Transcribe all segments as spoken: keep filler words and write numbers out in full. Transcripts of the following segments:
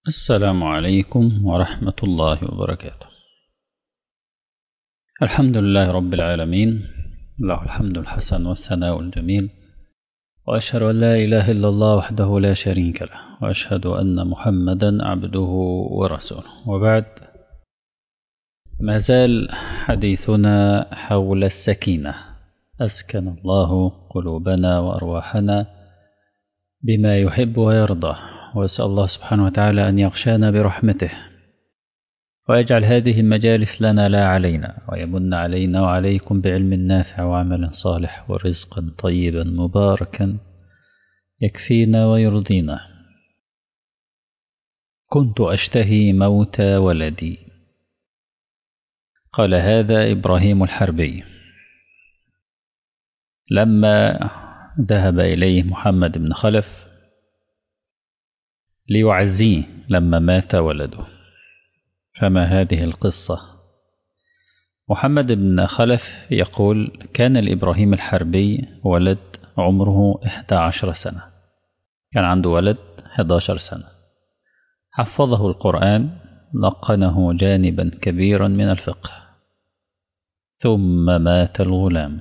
السلام عليكم ورحمة الله وبركاته. الحمد لله رب العالمين، له الحمد الحسن والثناء الجميل، وأشهد أن لا إله إلا الله وحده لا شريك له، وأشهد أن محمدا عبده ورسوله، وبعد. ما زال حديثنا حول السكينة. أسكن الله قلوبنا وأرواحنا بما يحب ويرضى، وأسأل الله سبحانه وتعالى أن يغشانا برحمته، ويجعل هذه المجالس لنا لا علينا، ويمن علينا وعليكم بعلم نافع وعمل صالح ورزقا طيبا مباركا يكفينا ويرضينا. كنت أشتهي موت ولدي. قال هذا إبراهيم الحربي لما ذهب إليه محمد بن خلف ليعزيه لما مات ولده. فما هذه القصة؟ محمد بن خلف يقول: كان لإبراهيم الحربي ولد عمره إحدى عشر سنة، كان عنده ولد إحدى عشر سنة، حفظه القرآن، لقنه جانبا كبيرا من الفقه، ثم مات الغلام.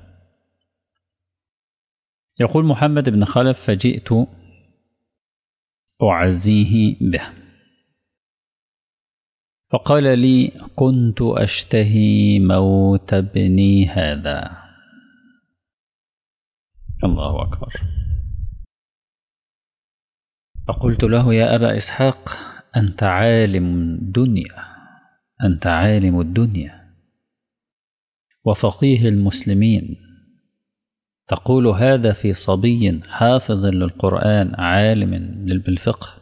يقول محمد بن خلف: فجئت أعزيه به، فقال لي: كنت أشتهي موت ابني هذا. الله أكبر. فقلت له: يا أبا إسحاق، أنت عالم الدنيا، أنت عالم الدنيا وفقيه المسلمين، تقول هذا في صبي حافظ للقرآن عالم بالفقه؟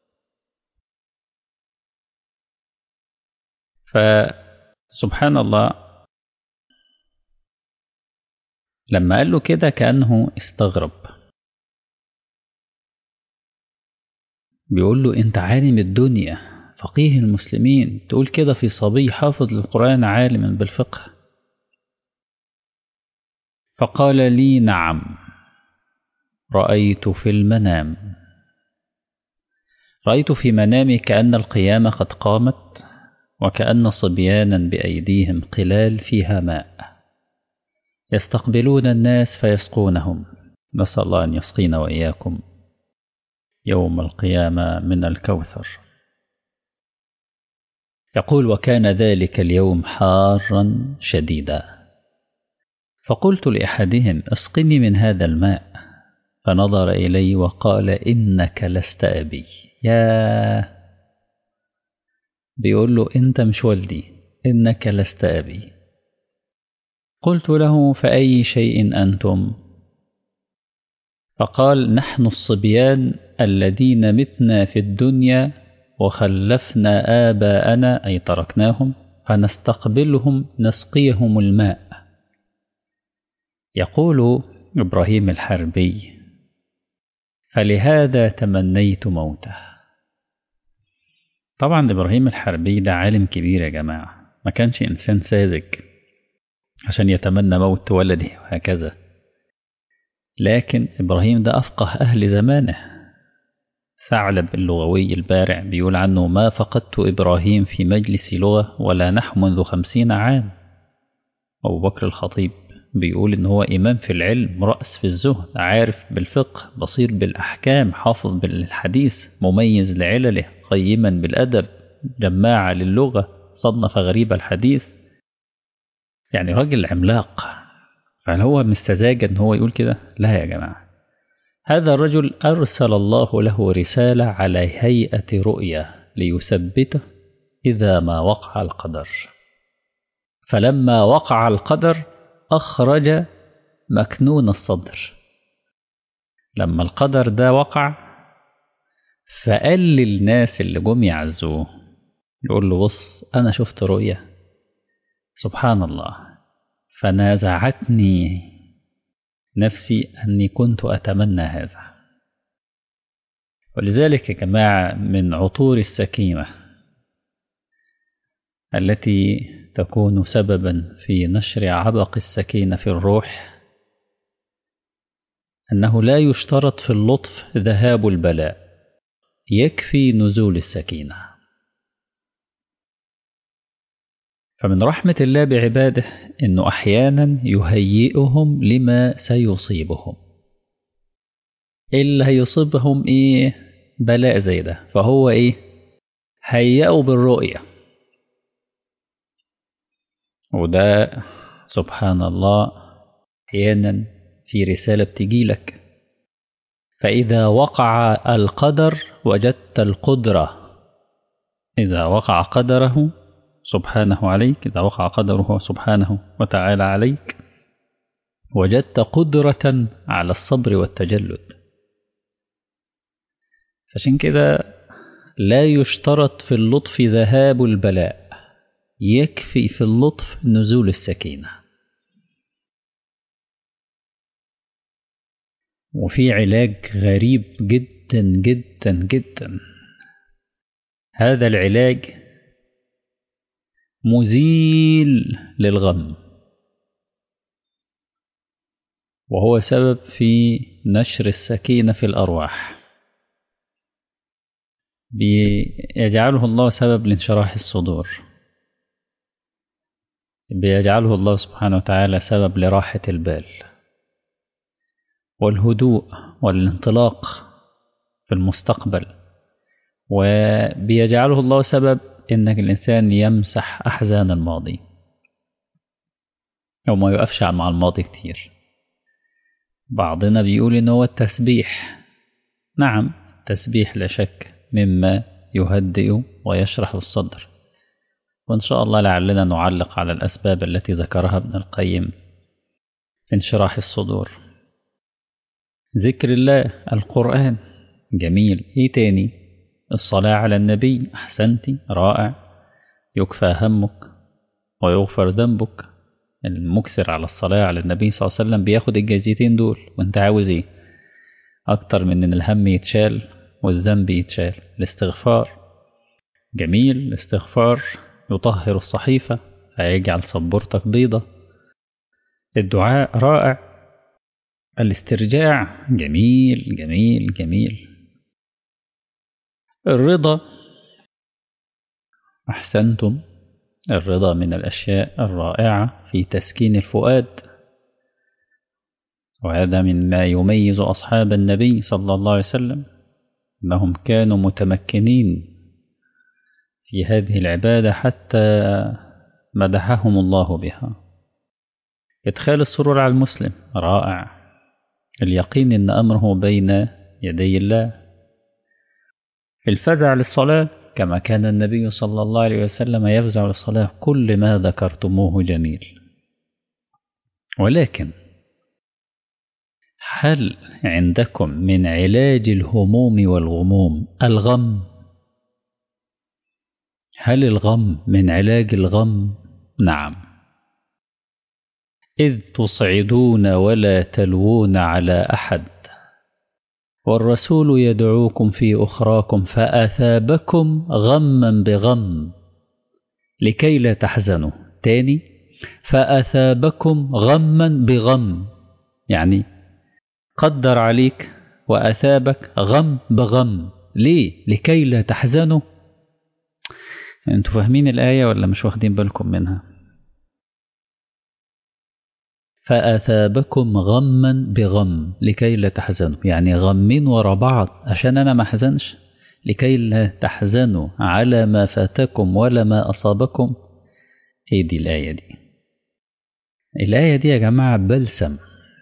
فسبحان الله، لما قال له كده كأنه استغرب، بيقول له: أنت عالم الدنيا فقيه المسلمين، تقول كده في صبي حافظ للقرآن عالم بالفقه؟ فقال لي: نعم، رأيت في المنام، رأيت في منامي كأن القيامة قد قامت، وكأن صبيانا بأيديهم قلال فيها ماء يستقبلون الناس فيسقونهم، نسأل الله أن يسقينا وإياكم يوم القيامة من الكوثر. يقول: وكان ذلك اليوم حارا شديدا، فقلت لأحدهم: اسقني من هذا الماء، فنظر إلي وقال: إنك لست أبي. يا بيقول له: أنت مش والدي، إنك لست أبي. قلت له: فأي شيء أنتم؟ فقال: نحن الصبيان الذين متنا في الدنيا وخلفنا آباءنا، أي تركناهم، فنستقبلهم نسقيهم الماء. يقول إبراهيم الحربي: فلهذا تمنيت موته. طبعا إبراهيم الحربي ده عالم كبير يا جماعة، ما كانش إنسان ساذج عشان يتمنى موت ولده وهكذا، لكن إبراهيم ده أفقه أهل زمانه. ثعلب اللغوي البارع بيقول عنه: ما فقدت إبراهيم في مجلس لغة ولا نحو منذ خمسين عام. أبو بكر الخطيب بيقول إن هو إمام في العلم، رأس في الزهد، عارف بالفقه، بصير بالأحكام، حافظ بالحديث، مميز لعلله، قيما بالأدب، جماعة للغة، صنف غريب الحديث، يعني راجل عملاق. فهل هو مستزاج إن هو يقول كده؟ لا يا جماعة، هذا الرجل أرسل الله له رسالة على هيئة رؤيا ليثبته إذا ما وقع القدر. فلما وقع القدر أخرج مكنون الصدر. لما القدر ده وقع فقال للناس اللي جم يعزوه، يقول له: بص، أنا شفت رؤيا سبحان الله، فنازعتني نفسي أني كنت أتمنى هذا. ولذلك يا جماعة من عطور السكينة التي تكون سببا في نشر عبق السكينة في الروح أنه لا يشترط في اللطف ذهاب البلاء، يكفي نزول السكينة. فمن رحمة الله بعباده إنه أحيانا يهيئهم لما سيصيبهم. اللي هيصيبهم إيه؟ بلاء زي ده، فهو إيه؟ هيئوا بالرؤية. وده سبحان الله أحيانا في رسالة بتجيلك، فإذا وقع القدر وجدت القدرة. إذا وقع قدره سبحانه عليك، إذا وقع قدره سبحانه وتعالى عليك، وجدت قدرة على الصبر والتجلد. عشان كده لا يشترط في اللطف ذهاب البلاء، يكفي في اللطف نزول السكينة. وفي علاج غريب جدا جدا جدا. هذا العلاج مزيل للغم، وهو سبب في نشر السكينة في الأرواح. بيجعله الله سبب لانشراح الصدور، بيجعله الله سبحانه وتعالى سبب لراحة البال والهدوء والانطلاق في المستقبل، وبيجعله الله سبب إنك الإنسان يمسح أحزان الماضي أو ما يقفش مع الماضي كتير. بعضنا بيقول إن هو التسبيح. نعم، التسبيح لا شك مما يهدئ ويشرح الصدر، وإن شاء الله لعلنا نعلق على الأسباب التي ذكرها ابن القيم في انشراح الصدور. ذكر الله، القرآن جميل. إيه تاني؟ الصلاة على النبي، أحسنتي، رائع. يكفى همك ويغفر ذنبك. المكسر على الصلاة على النبي صلى الله عليه وسلم بياخد الجزيتين دول. وانت عاوز ايه أكتر من إن الهم يتشال والذنب يتشال؟ الاستغفار جميل. الاستغفار يطهر الصحيفة فيجعل سبورتك بيضة. الدعاء رائع. الاسترجاع جميل جميل جميل. الرضا، أحسنتم، الرضا من الأشياء الرائعة في تسكين الفؤاد، وهذا مما يميز أصحاب النبي صلى الله عليه وسلم، أنهم كانوا متمكنين في هذه العبادة حتى مدحهم الله بها. إدخال السرور على المسلم رائع. اليقين أن أمره بين يدي الله. الفزع للصلاة كما كان النبي صلى الله عليه وسلم يفزع للصلاة. كل ما ذكرتموه جميل، ولكن هل عندكم من علاج الهموم والغموم الغم؟ هل الغم من علاج الغم؟ نعم. إذ تصعدون ولا تلوون على أحد والرسول يدعوكم في أخراكم فأثابكم غما بغم لكي لا تحزنوا. تاني، فأثابكم غما بغم، يعني قدر عليك وأثابك غم بغم. ليه؟ لكي لا تحزنوا. انتوا فاهمين الآية ولا مش واخدين بالكم منها؟ فأثابكم غما بغم لكي لا تحزنوا، يعني غمين ورا بعض عشان أنا ما أحزنش، لكي لا تحزنوا على ما فاتكم ولا ما أصابكم. ايه دي الآية دي؟ الآية دي يا جماعة بلسم.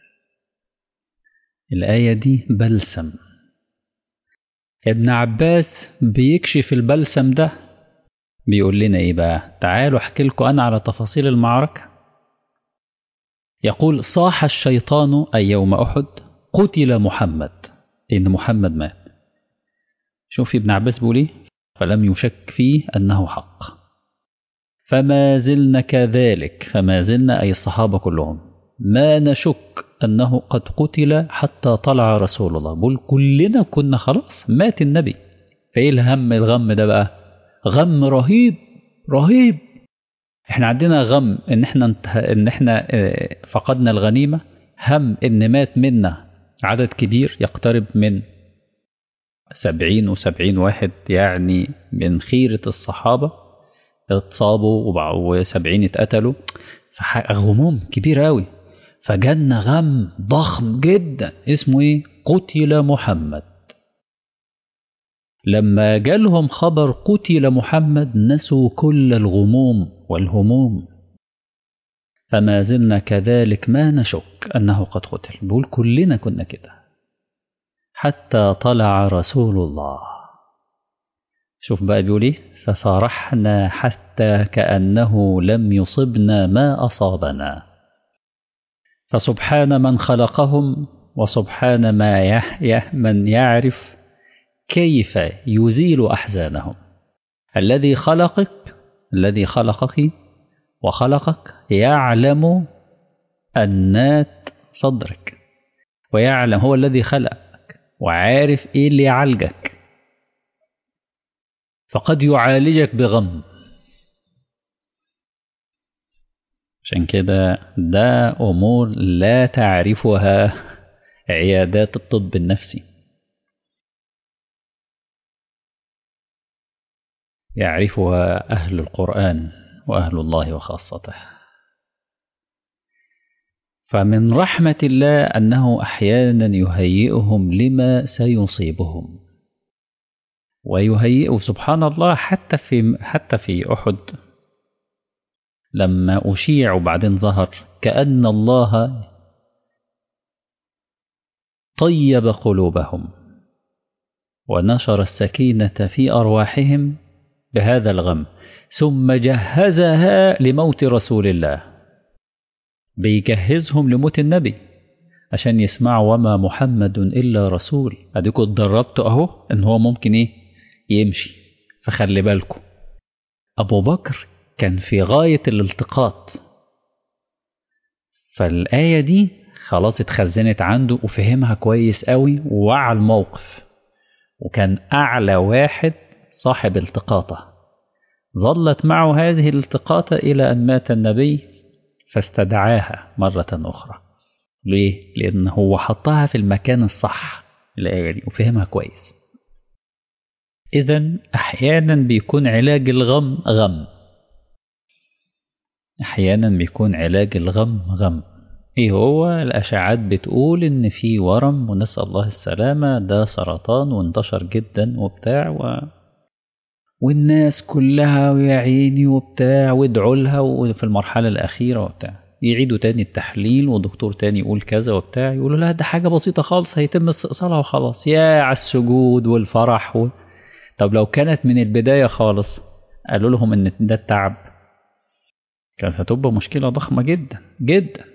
الآية دي بلسم. ابن عباس بيكشف البلسم ده، بيقول لنا ايه بقى؟ تعالوا احكي لكم أنا على تفاصيل المعركة. يقول: صاح الشيطان أي يوم أحد قتل محمد، إن محمد مات. شوف ابن عباس بيقول ايه: فلم يشك فيه أنه حق، فما زلنا كذلك، فما زلنا أي الصحابة كلهم ما نشك أنه قد قتل حتى طلع رسول الله. بقول كلنا كنا خلاص مات النبي. فإيه الهم الغم ده بقى؟ غم رهيب رهيب. احنا عندنا غم ان احنا انته... ان احنا فقدنا الغنيمة، هم ان مات منا عدد كبير يقترب من سبعين وسبعين واحد يعني من خيرة الصحابة اتصابوا وسبعين اتقتلوا، غموم كبيرة أوي. فجالنا غم ضخم جدا اسمه ايه؟ قتل محمد. لما جالهم خبر قتل محمد نسوا كل الغموم والهموم، فما زلنا كذلك ما نشك أنه قد قتل. بقول كلنا كنا كده حتى طلع رسول الله. شوف بقى بيقول ايه؟ ففرحنا حتى كأنه لم يصبنا ما أصابنا. فسبحان من خلقهم وسبحان ما يح من يعرف كيف يزيل أحزانهم. الذي خلقك الذي خلقك وخلقك يعلم أنات صدرك، ويعلم هو الذي خلقك وعارف إيه اللي يعالجك، فقد يعالجك بغم. عشان كده ده أمور لا تعرفها عيادات الطب النفسي، يعرفها أهل القرآن وأهل الله وخاصته. فمن رحمة الله أنه أحيانا يهيئهم لما سيصيبهم، ويهيئ سبحان الله حتى في حتى في أحد لما أشيع وبعدين ظهر كأن الله طيب قلوبهم ونشر السكينة في أرواحهم بهذا الغم، ثم جهزها لموت رسول الله. بيجهزهم لموت النبي عشان يسمعوا وما محمد إلا رسول. أديكوا اتدربتوا أهو إن هو ممكن إيه يمشي، فخلي بالكم. أبو بكر كان في غاية الالتقاط، فالآية دي خلاص اتخزنت عنده وفهمها كويس قوي ووعى الموقف، وكان أعلى واحد صاحب التقاطه. ظلت معه هذه الالتقاطة إلى أن مات النبي فاستدعاها مرة أخرى. ليه؟ لأنه هو حطها في المكان الصح الآية دي وفهمها كويس. إذن أحيانا بيكون علاج الغم غم، أحيانا بيكون علاج الغم غم. إيه هو؟ الأشعات بتقول إن في ورم ونسأل الله السلامة، ده سرطان وانتشر جدا وبتاع و... والناس كلها ويا عيني وبتاع وادعوا لها، وفي المرحلة الأخيرة وبتاع يعيدوا تاني التحليل ودكتور تاني يقول كذا وبتاع، يقولوا لا ده حاجة بسيطة خالص هيتم استئصالها وخلاص. يا على السجود والفرح و... طب لو كانت من البداية خالص قالوا لهم إن ده التعب، كانت هتبقى مشكلة ضخمة جدا جدا.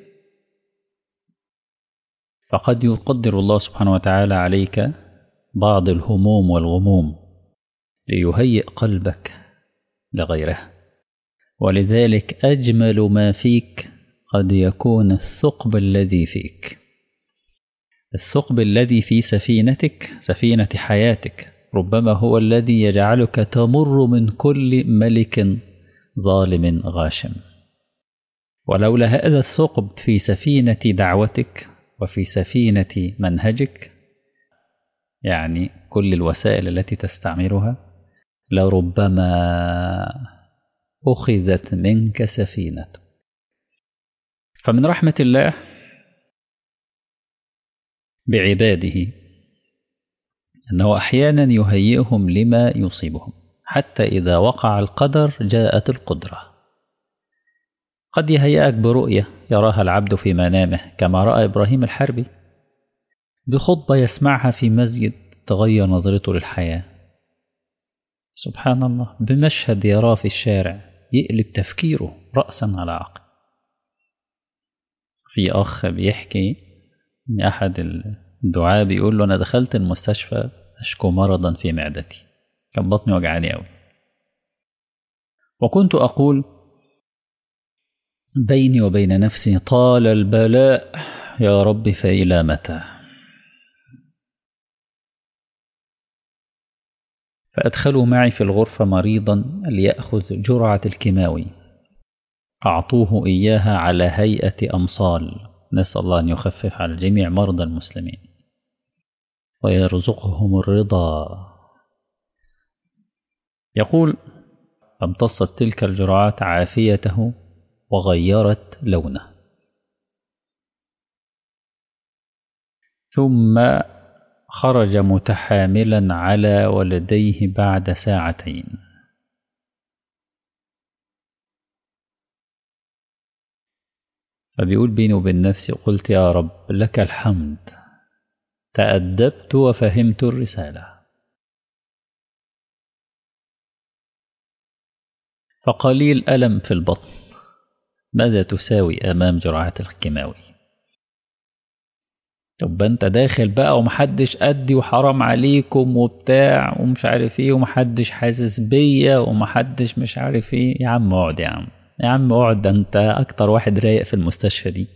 فقد يقدر الله سبحانه وتعالى عليك بعض الهموم والغموم ليهيئ قلبك لغيره. ولذلك أجمل ما فيك قد يكون الثقب الذي فيك، الثقب الذي في سفينتك، سفينة حياتك، ربما هو الذي يجعلك تمر من كل ملك ظالم غاشم. ولولا هذا الثقب في سفينة دعوتك وفي سفينة منهجك، يعني كل الوسائل التي تستعملها، لربما أخذت منك سفينة. فمن رحمة الله بعباده أنه أحيانا يهيئهم لما يصيبهم، حتى إذا وقع القدر جاءت القدرة. قد يهيئك برؤية يراها العبد في منامه، كما رأى إبراهيم الحربي بخطبة يسمعها في مسجد تغير نظرته للحياة. سبحان الله، بمشهد يراه في الشارع يقلب تفكيره رأسا على عقب. في أخ بيحكي أحد الدعاء بيقول له أنا دخلت المستشفى أشكو مرضا في معدتي، كان بطني وجعاني أوي، وكنت أقول بيني وبين نفسي طال البلاء يا رب فإلى متى. فأدخلوا معي في الغرفة مريضا ليأخذ جرعة الكيماوي، أعطوه إياها على هيئة أمصال، نسأل الله أن يخفف على جميع مرضى المسلمين. ويرزقهم الرضا. يقول: فامتصت تلك الجرعات عافيته وغيرت لونه، ثم خرج متحاملا على ولديه بعد ساعتين. فبيقول بيني وبين نفسي: قلت يا رب لك الحمد، تأدبت وفهمت الرسالة. فقليل ألم في البطن ماذا تساوي أمام جرعات الكيماوي؟ طب انت داخل بقى ومحدش قدي وحرام عليكم وبتاع ومش عارف ايه ومحدش حاسس بيا ومحدش مش عارف ايه. يا عم اقعد، يا عم يا عم اقعد، ده انت اكتر واحد رايق في المستشفى دي.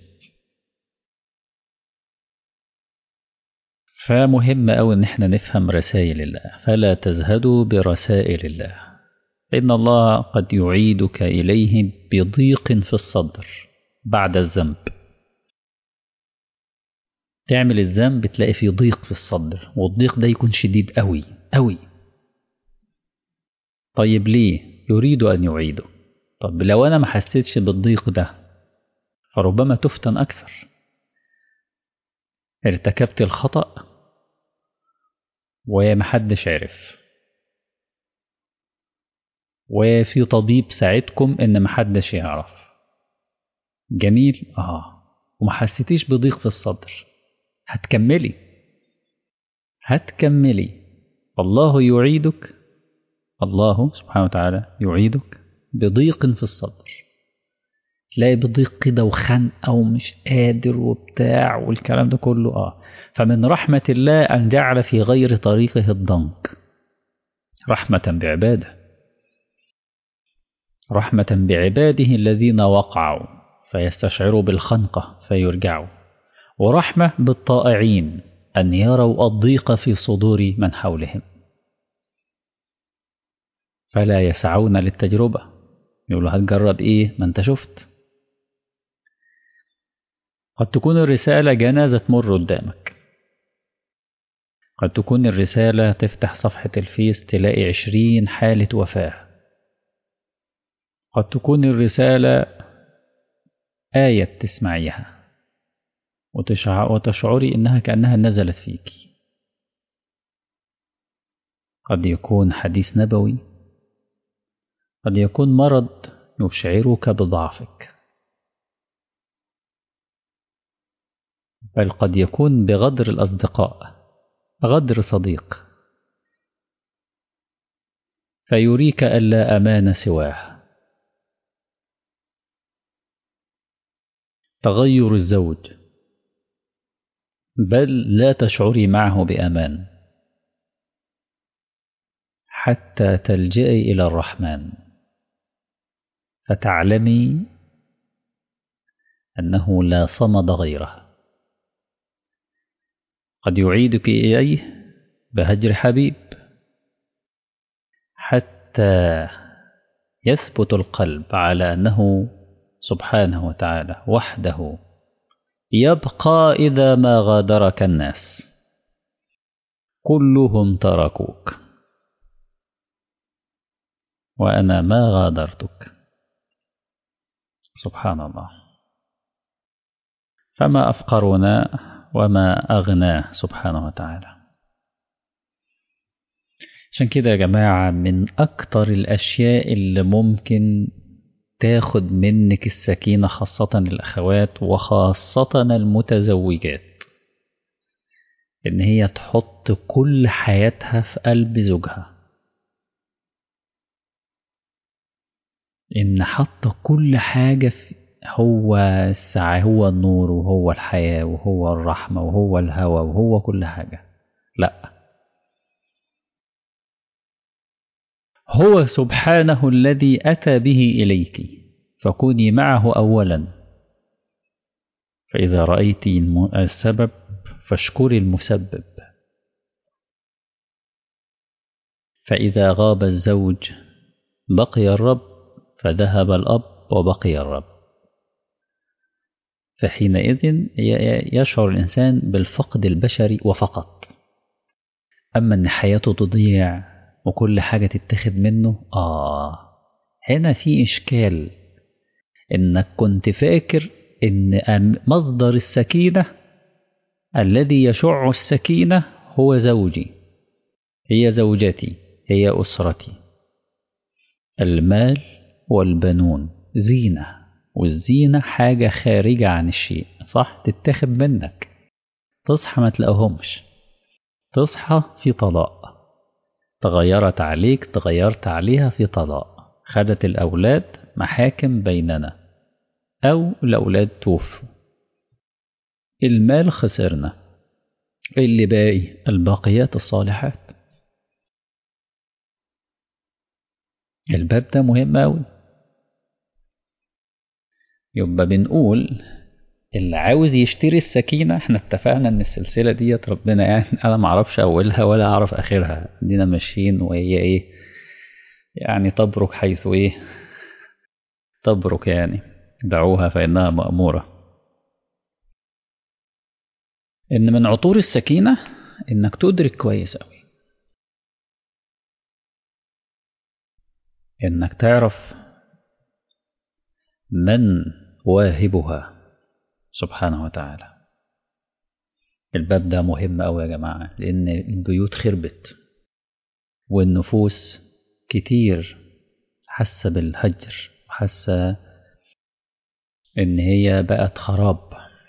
فمهم أوي ان احنا نفهم رسائل الله، فلا تزهدوا برسائل الله، إن الله قد يعيدك إليه بضيق في الصدر بعد الذنب. تعمل الذنب تلاقي فيه ضيق في الصدر، والضيق ده يكون شديد أوي أوي. طيب ليه؟ يريد أن يعيده. طب لو أنا ما حسيتش بالضيق ده فربما تفتن أكثر. ارتكبت الخطأ ومحدش عرف، وفي طبيب ساعدكم إن محدش يعرف، جميل آه، وما حسيتيش بضيق في الصدر، هتكملي هتكملي الله يعيدك، الله سبحانه وتعالى يعيدك بضيق في الصدر. تلاقي بضيق كده وخنقة ومش قادر وبتاع والكلام ده كله. آه فمن رحمة الله أن جعل في غير طريقه الضنك، رحمة بعباده، رحمة بعباده الذين وقعوا فيستشعروا بالخنقة فيرجعوا، ورحمة بالطائعين أن يروا الضيق في صدور من حولهم فلا يسعون للتجربة. يقولوا هتجرب إيه ما أنت شفت. قد تكون الرسالة جنازة تمر قدامك، قد تكون الرسالة تفتح صفحة الفيس تلاقي عشرين حالة وفاة، قد تكون الرسالة آية تسمعيها وتشعري إنها كأنها نزلت فيك، قد يكون حديث نبوي، قد يكون مرض يشعرك بضعفك، بل قد يكون بغدر الأصدقاء، غدر صديق فيريك ألا أمان سواه، تغير الزوج بل لا تشعري معه بأمان حتى تلجئي إلى الرحمن فتعلمي أنه لا صمد غيره. قد يعيدك إليه بهجر حبيب حتى يثبت القلب على أنه سبحانه وتعالى وحده يبقى إذا ما غادرك الناس، كلهم تركوك وأنا ما غادرتك. سبحان الله. فما أفقرنا وما أغناه سبحانه وتعالى. عشان كده يا جماعة من أكتر الأشياء اللي ممكن تاخد منك السكينة خاصة الأخوات وخاصة المتزوجات إن هي تحط كل حياتها في قلب زوجها، إن حط كل حاجة في هو السعي، هو النور وهو الحياة وهو الرحمة وهو الهوى وهو كل حاجة. لا، هو سبحانه الذي أتى به إليك فكوني معه أولا، فإذا رأيت السبب فاشكري المسبب، فإذا غاب الزوج بقي الرب، فذهب الأب وبقي الرب، فحينئذ يشعر الإنسان بالفقد البشري وفقط. أما إن حياته تضيع وكل حاجة تتاخد منه، آه هنا في إشكال. إنك كنت فاكر إن أم- مصدر السكينة الذي يشع السكينة هو زوجي، هي زوجتي، هي أسرتي. المال والبنون زينة، والزينة حاجة خارجة عن الشيء، صح؟ تتاخد منك، تصحى ما تلاقيهمش، تصحى في طلاق، تغيرت عليك، تغيرت عليها في طلاق، خدت الأولاد محاكم بيننا، أو الأولاد توفوا، المال خسرنا، اللي باقي الباقيات الصالحات. الباب ده مهم أوي. يبقى بنقول اللي عاوز يشتري السكينة، احنا اتفقنا ان السلسلة ديت ربنا يعني انا معرفش اولها ولا اعرف اخرها، دينا ماشيين وهي ايه يعني، تبرك حيث ايه تبرك يعني، دعوها فإنها مأمورة. إن من عطور السكينة إنك تدرك كويس أوي، إنك تعرف من واهبها سبحانه وتعالى. الباب ده مهم أوي يا جماعة، لأن البيوت خربت والنفوس كتير حاسة بالهجر، وحاسة إن هي بقت خراب.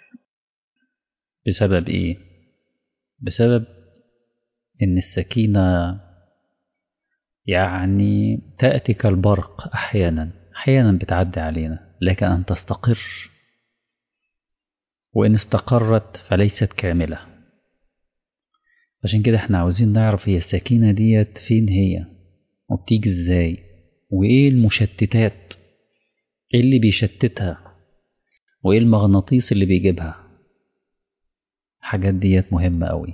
بسبب إيه؟ بسبب إن السكينة يعني تأتي كالبرق، أحيانا أحيانا بتعدي علينا، لكن أن تستقر، وإن استقرت فليست كاملة. عشان كده احنا عاوزين نعرف هي السكينة ديت فين هي، وبتيجي ازاي، وإيه المشتتات، إيه اللي بيشتتها، وإيه المغناطيس اللي بيجيبها. الحاجات ديت مهمة أوي،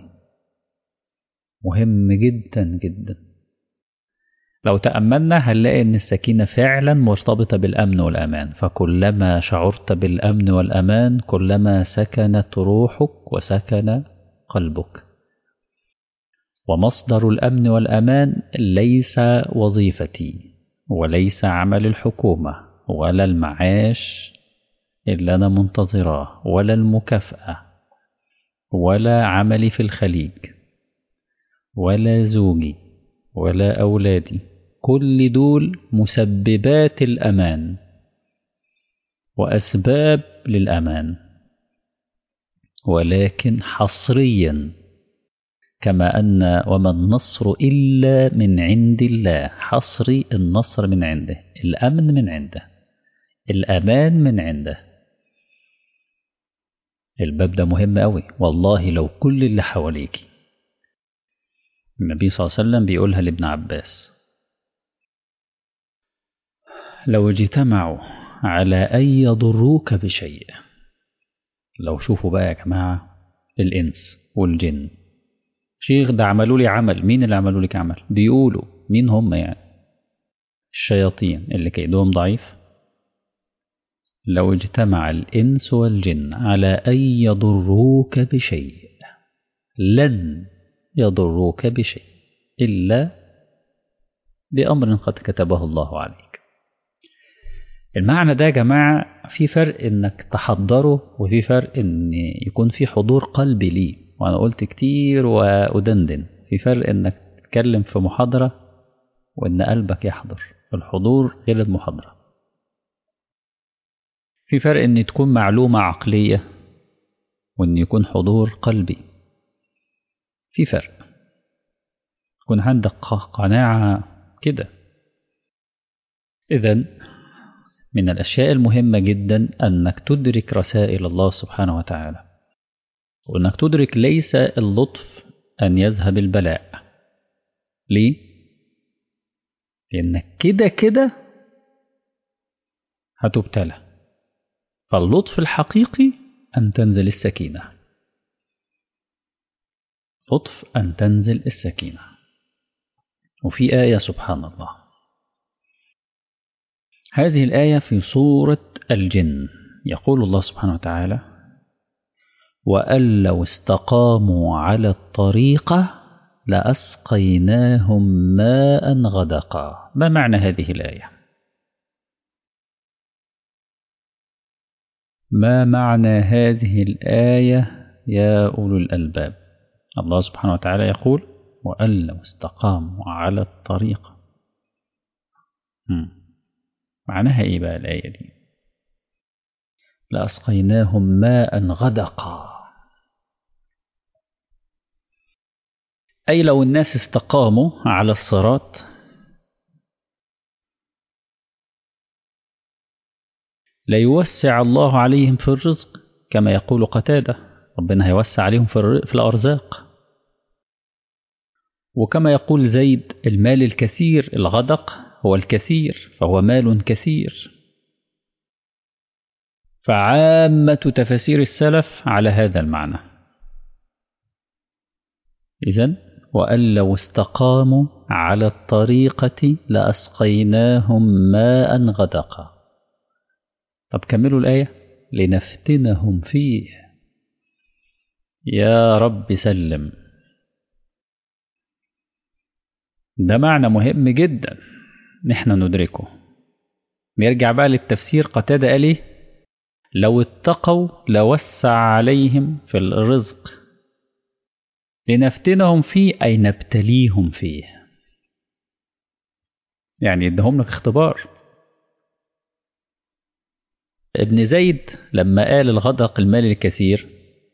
مهم جدا جدا. لو تأملنا هنلاقي إن السكينة فعلا مرتبطة بالأمن والأمان، فكلما شعرت بالأمن والأمان كلما سكنت روحك وسكن قلبك. ومصدر الأمن والأمان ليس وظيفتي، وليس عمل الحكومة، ولا المعاش اللي أنا منتظراه، ولا المكافأة، ولا عملي في الخليج، ولا زوجي، ولا أولادي. كل دول مسببات الأمان وأسباب للأمان، ولكن حصريا، كما أن وما النصر إلا من عند الله. حصري، النصر من عنده، الأمن من عنده، الأمان من عنده. الباب ده مهم أوي والله. لو كل اللي حواليك، النبي صلى الله عليه وسلم بيقولها لابن عباس، لو اجتمعوا على أن يضروك بشيء، لو شوفوا بقى يا جماعة الإنس والجن، شيخ ده عملوا لي عمل، مين اللي عملوا لك عمل؟ بيقولوا مين هم يعني؟ الشياطين اللي كيدهم ضعيف. لو اجتمع الإنس والجن على أن يضروك بشيء لن يضروك بشيء إلا بأمر قد كتبه الله عليك. المعنى ده يا جماعة في فرق إنك تحضره، وفي فرق إن يكون في حضور قلبي ليه. وأنا قلت كتير وأدندن، في فرق إنك تتكلم في محاضرة وإن قلبك يحضر. الحضور غير المحاضرة. في فرق إن تكون معلومة عقلية وإن يكون حضور قلبي. في فرق، يكون عندك قناعة كده. إذن من الأشياء المهمة جدا أنك تدرك رسائل الله سبحانه وتعالى، وأنك تدرك ليس اللطف أن يذهب البلاء. ليه؟ لأنك كده كده هتبتلى. فاللطف الحقيقي أن تنزل السكينة. لطف أن تنزل السكينة. وفي آية سبحان الله، هذه الآية في سورة الجن، يقول الله سبحانه وتعالى: وأن لو استقاموا على الطريقة لأسقيناهم ماء غدقا. ما معنى هذه الآية؟ ما معنى هذه الآية يا أولو الألباب؟ الله سبحانه وتعالى يقول وأن لو استقاموا على الطريق. هم. معناها إيه بقى الآية دي؟ لأسقيناهم ماء غدقا، أي لو الناس استقاموا على الصراط ليوسع الله عليهم في الرزق، كما يقول قتادة ربنا هيوسع عليهم في, في الأرزاق. وكما يقول زيد المال الكثير، الغدق هو الكثير فهو مال كثير. فعامة تفاسير السلف على هذا المعنى. إذن وأن لو استقاموا على الطريقة لأسقيناهم ماء غدقا. طب كملوا الآية لنفتنهم فيه. يا رب سلم. ده معنى مهم جدا نحن ندركه. نرجع بقى للتفسير. قتادة قال ايه؟ لو اتقوا لوسع عليهم في الرزق. لنفتنهم فيه أي نبتليهم فيه، يعني يدهم لك اختبار. ابن زيد لما قال الغدق المال الكثير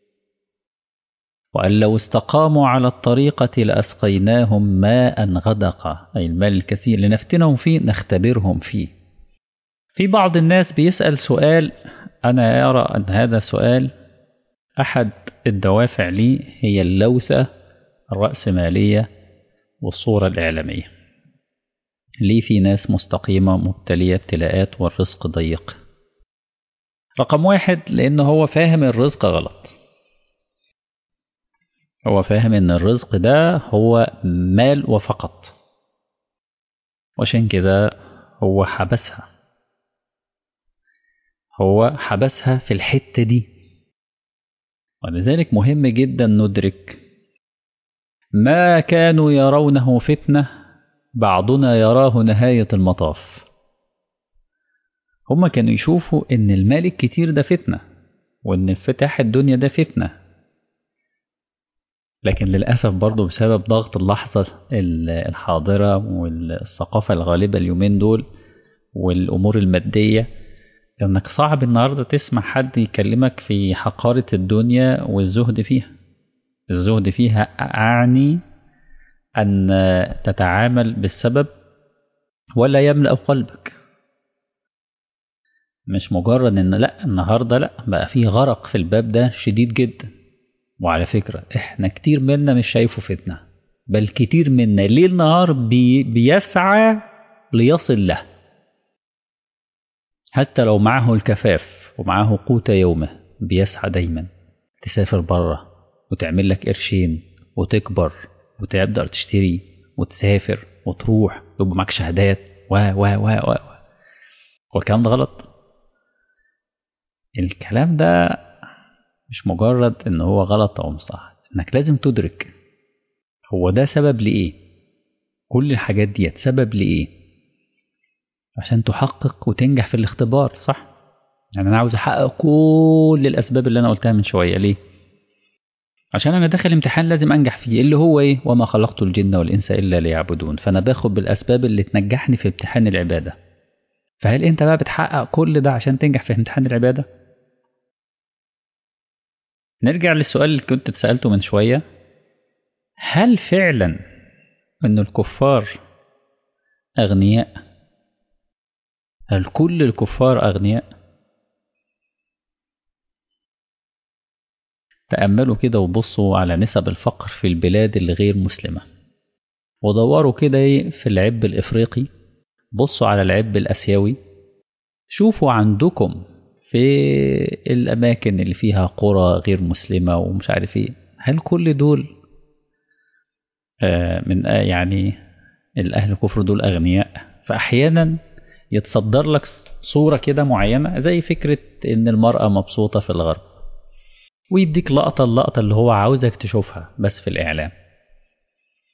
وأن لو استقاموا على الطريقة لأسقيناهم ماء غدقا، أي المال الكثير لنفتنهم فيه نختبرهم فيه. في بعض الناس بيسأل سؤال، أنا أرى أن هذا سؤال أحد الدوافع لي هي اللوثة الرأسمالية والصورة الإعلامية. ليه في ناس مستقيمة مبتلية ابتلاءات والرزق ضيق؟ رقم واحد لأنه هو فاهم الرزق غلط. هو فاهم ان الرزق ده هو مال وفقط، وعشان كده هو حبسها هو حبسها في الحتة دي. ولذلك مهم جدا ندرك ما كانوا يرونه فتنة بعضنا يراه نهاية المطاف. هم كانوا يشوفوا ان المال الكتير ده فتنة وان انفتاح الدنيا ده فتنة، لكن للأسف برضو بسبب ضغط اللحظة الحاضرة والثقافة الغالبة اليومين دول والأمور المادية، إنك صعب النهاردة تسمع حد يكلمك في حقارة الدنيا والزهد فيها. الزهد فيها أعني أن تتعامل بالسبب ولا يملأ قلبك، مش مجرد إن لأ النهاردة لأ بقى فيه غرق في الباب ده شديد جدا. وعلى فكرة احنا كتير منا مش شايفه فتنة، بل كتير منا ليل نهار بي بيسعى ليصل له، حتى لو معه الكفاف ومعه قوت يومه بيسعى دايما تسافر بره وتعمل لك قرشين وتكبر وتبدأ تشتري وتسافر وتروح ويبقى معك شهادات و و و و هو الكلام ده غلط. الكلام ده مش مجرد ان هو غلط او مش صح، انك لازم تدرك هو ده سبب لإيه. كل الحاجات دي سبب لإيه عشان تحقق وتنجح في الاختبار، صح؟ يعني انا عاوز احقق كل الاسباب اللي انا قلتها من شوية. ليه؟ عشان انا داخل امتحان لازم انجح فيه، اللي هو ايه؟ وما خلقت الجن والانس الا ليعبدون. فانا باخد بالاسباب اللي تنجحني في امتحان العبادة. فهل انت بقى بتحقق كل ده عشان تنجح في امتحان العبادة؟ نرجع للسؤال اللي كنت اتسألته من شوية، هل فعلا ان الكفار اغنياء؟ هل كل الكفار اغنياء؟ تأملوا كده وبصوا على نسب الفقر في البلاد اللي غير مسلمة، ودوروا كده في العب الافريقي، بصوا على العب الاسيوي، شوفوا عندكم في الاماكن اللي فيها قرى غير مسلمة ومش عارف ايه، هل كل دول آه من آه يعني الاهل الكفر دول اغنياء؟ فاحيانا يتصدر لك صورة كده معينة زي فكرة ان المرأة مبسوطة في الغرب، ويديك لقطة اللقطة اللي هو عاوزك تشوفها بس في الاعلام.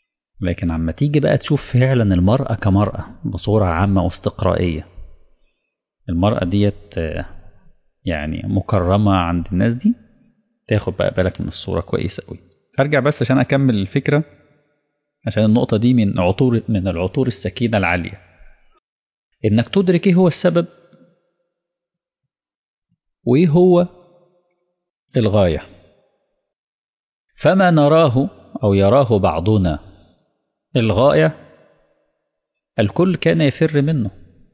لكن عما تيجي بقى تشوف فعلا المرأة كمرأة بصورة عامة واستقرائية، المرأة ديت يعني مكرمة عند الناس دي، تاخد بقى بالك من الصورة كويس قوي. هرجع بس عشان أكمل الفكرة، عشان النقطة دي من عطور من العطور السكينة العالية، إنك تدرك إيه هو السبب وإيه هو الغاية. فما نراه أو يراه بعضنا الغاية الكل كان يفر منه.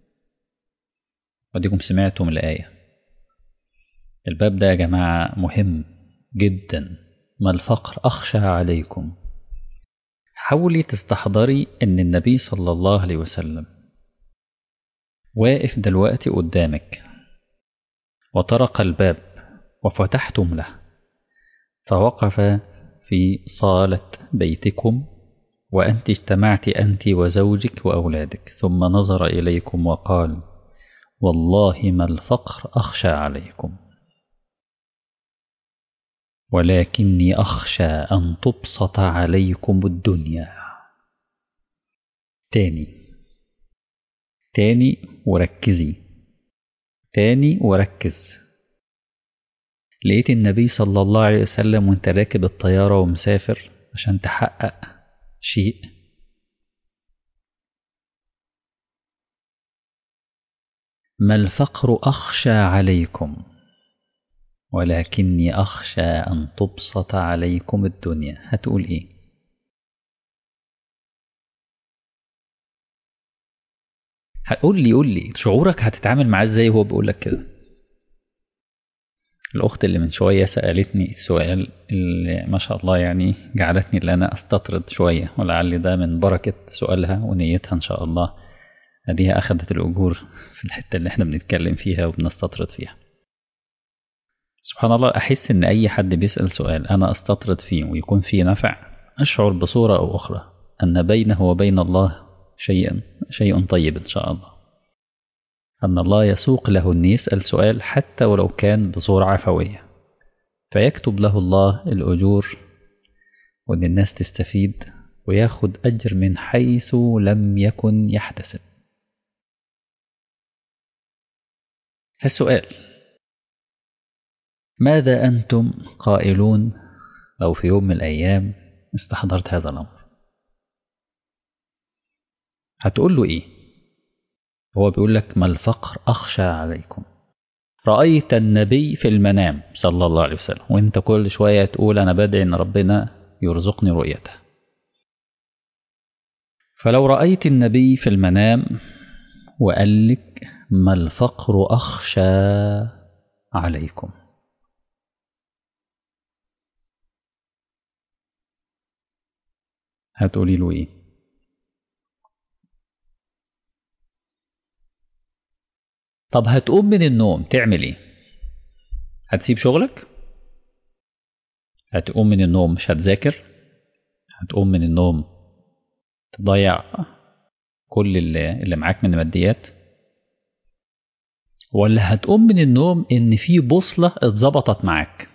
وديكم سمعتم الآية. الباب ده يا جماعة مهم جدا. ما الفقر أخشى عليكم. حاولي تستحضري أن النبي صلى الله عليه وسلم واقف دلوقتي قدامك وطرق الباب وفتحتم له، فوقف في صالة بيتكم وأنت اجتمعت أنت وزوجك وأولادك، ثم نظر إليكم وقال: والله ما الفقر أخشى عليكم، ولكني أخشى أن تبسط عليكم الدنيا. تاني تاني وركزي، تاني وركز. لقيت النبي صلى الله عليه وسلم وانت راكب الطيارة ومسافر عشان تحقق شيء، ما الفقر أخشى عليكم ولكني أخشى أن تبسط عليكم الدنيا. هتقول إيه؟ هتقول لي قول لي شعورك هتتعامل معاه إزاي وهو بيقول لك كده؟ الأخت اللي من شوية سألتني السؤال اللي ما شاء الله يعني جعلتني اللي أنا أستطرد شوية، ولعل ده من بركة سؤالها ونيتها إن شاء الله أديها أخذت الأجور في الحتة اللي احنا بنتكلم فيها وبنستطرد فيها. سبحان الله، أحس إن أي حد بيسأل سؤال أنا أستطرد فيه ويكون فيه نفع، أشعر بصورة أو أخرى أن بينه وبين الله شيء شيء طيب إن شاء الله، أن الله يسوق له أن يسأل سؤال حتى ولو كان بصورة عفوية، فيكتب له الله الأجور وأن الناس تستفيد وياخد أجر من حيث لم يكن يحتسب. السؤال: ماذا أنتم قائلون لو في يوم من الأيام استحضرت هذا الأمر؟ هتقول له إيه؟ هو بيقول لك: ما الفقر أخشى عليكم. رأيت النبي في المنام صلى الله عليه وسلم، وانت كل شوية تقول أنا بدعي أن ربنا يرزقني رؤيته. فلو رأيت النبي في المنام وقال لك: ما الفقر أخشى عليكم، هتقولي له إيه؟ طب هتقوم من النوم تعمل إيه؟ هتسيب شغلك؟ هتقوم من النوم مش هتذاكر؟ هتقوم من النوم تضيع كل اللي, اللي معاك من ماديات؟ ولا هتقوم من النوم إن في بوصلة اتظبطت معاك،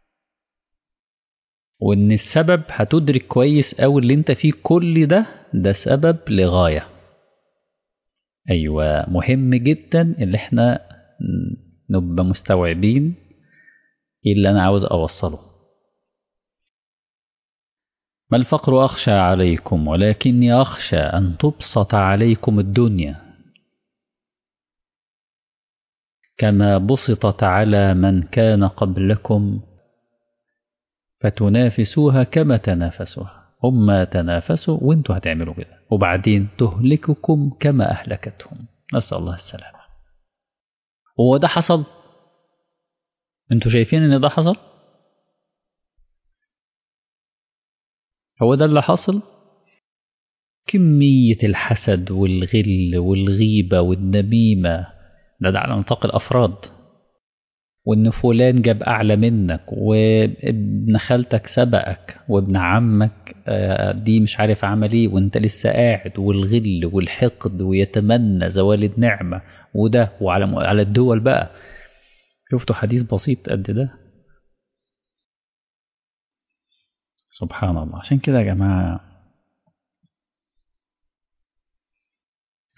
وإن السبب هتدرك كويس أوي اللي انت فيه كل ده ده سبب لغاية؟ أيوة، مهم جدا اللي احنا نبقى مستوعبين ايه اللي أنا عاوز أوصله. ما الفقر أخشى عليكم ولكني أخشى أن تبسط عليكم الدنيا كما بسطت على من كان قبلكم فتنافسوها كما تنافسوها. هم تنافسوا وانتوا هتعملوا كده، وبعدين تهلككم كما أهلكتهم. نسأل الله السلامة. هو ده حصل؟ انتوا شايفين ان ده حصل؟ هو ده اللي حصل؟ كمية الحسد والغل والغيبة والنميمة ده, ده على نطاق الأفراد، وإن فلان جاب أعلى منك، وابن خالتك سبقك، وابن عمك دي مش عارف عمل ايه وانت لسه قاعد، والغل والحقد ويتمنى زوال النعمة، وده وعلى على الدول بقى. شفتوا حديث بسيط قد ده؟ سبحان الله. عشان كده يا جماعة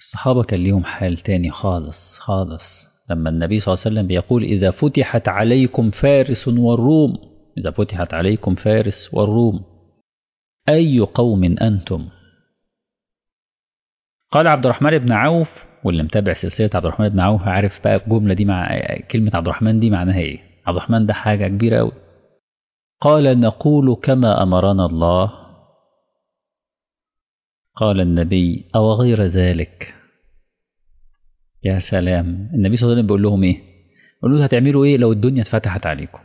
الصحابة كان ليهم حال تاني خالص خالص. لما النبي صلى الله عليه وسلم بيقول إذا فتحت عليكم فارس والروم، إذا فتحت عليكم فارس والروم أي قوم أنتم؟ قال عبد الرحمن بن عوف، واللي متابع سلسلة عبد الرحمن بن عوف عارف بقى الجملة دي، مع كلمة عبد الرحمن دي معناها إيه. عبد الرحمن ده حاجة كبيرة أوي. قال نقول كما أمرنا الله. قال النبي أو غير ذلك. يا سلام، النبي صلى الله عليه وسلم بيقول لهم إيه؟ قالوا له هتعملوا إيه لو الدنيا اتفتحت عليكم؟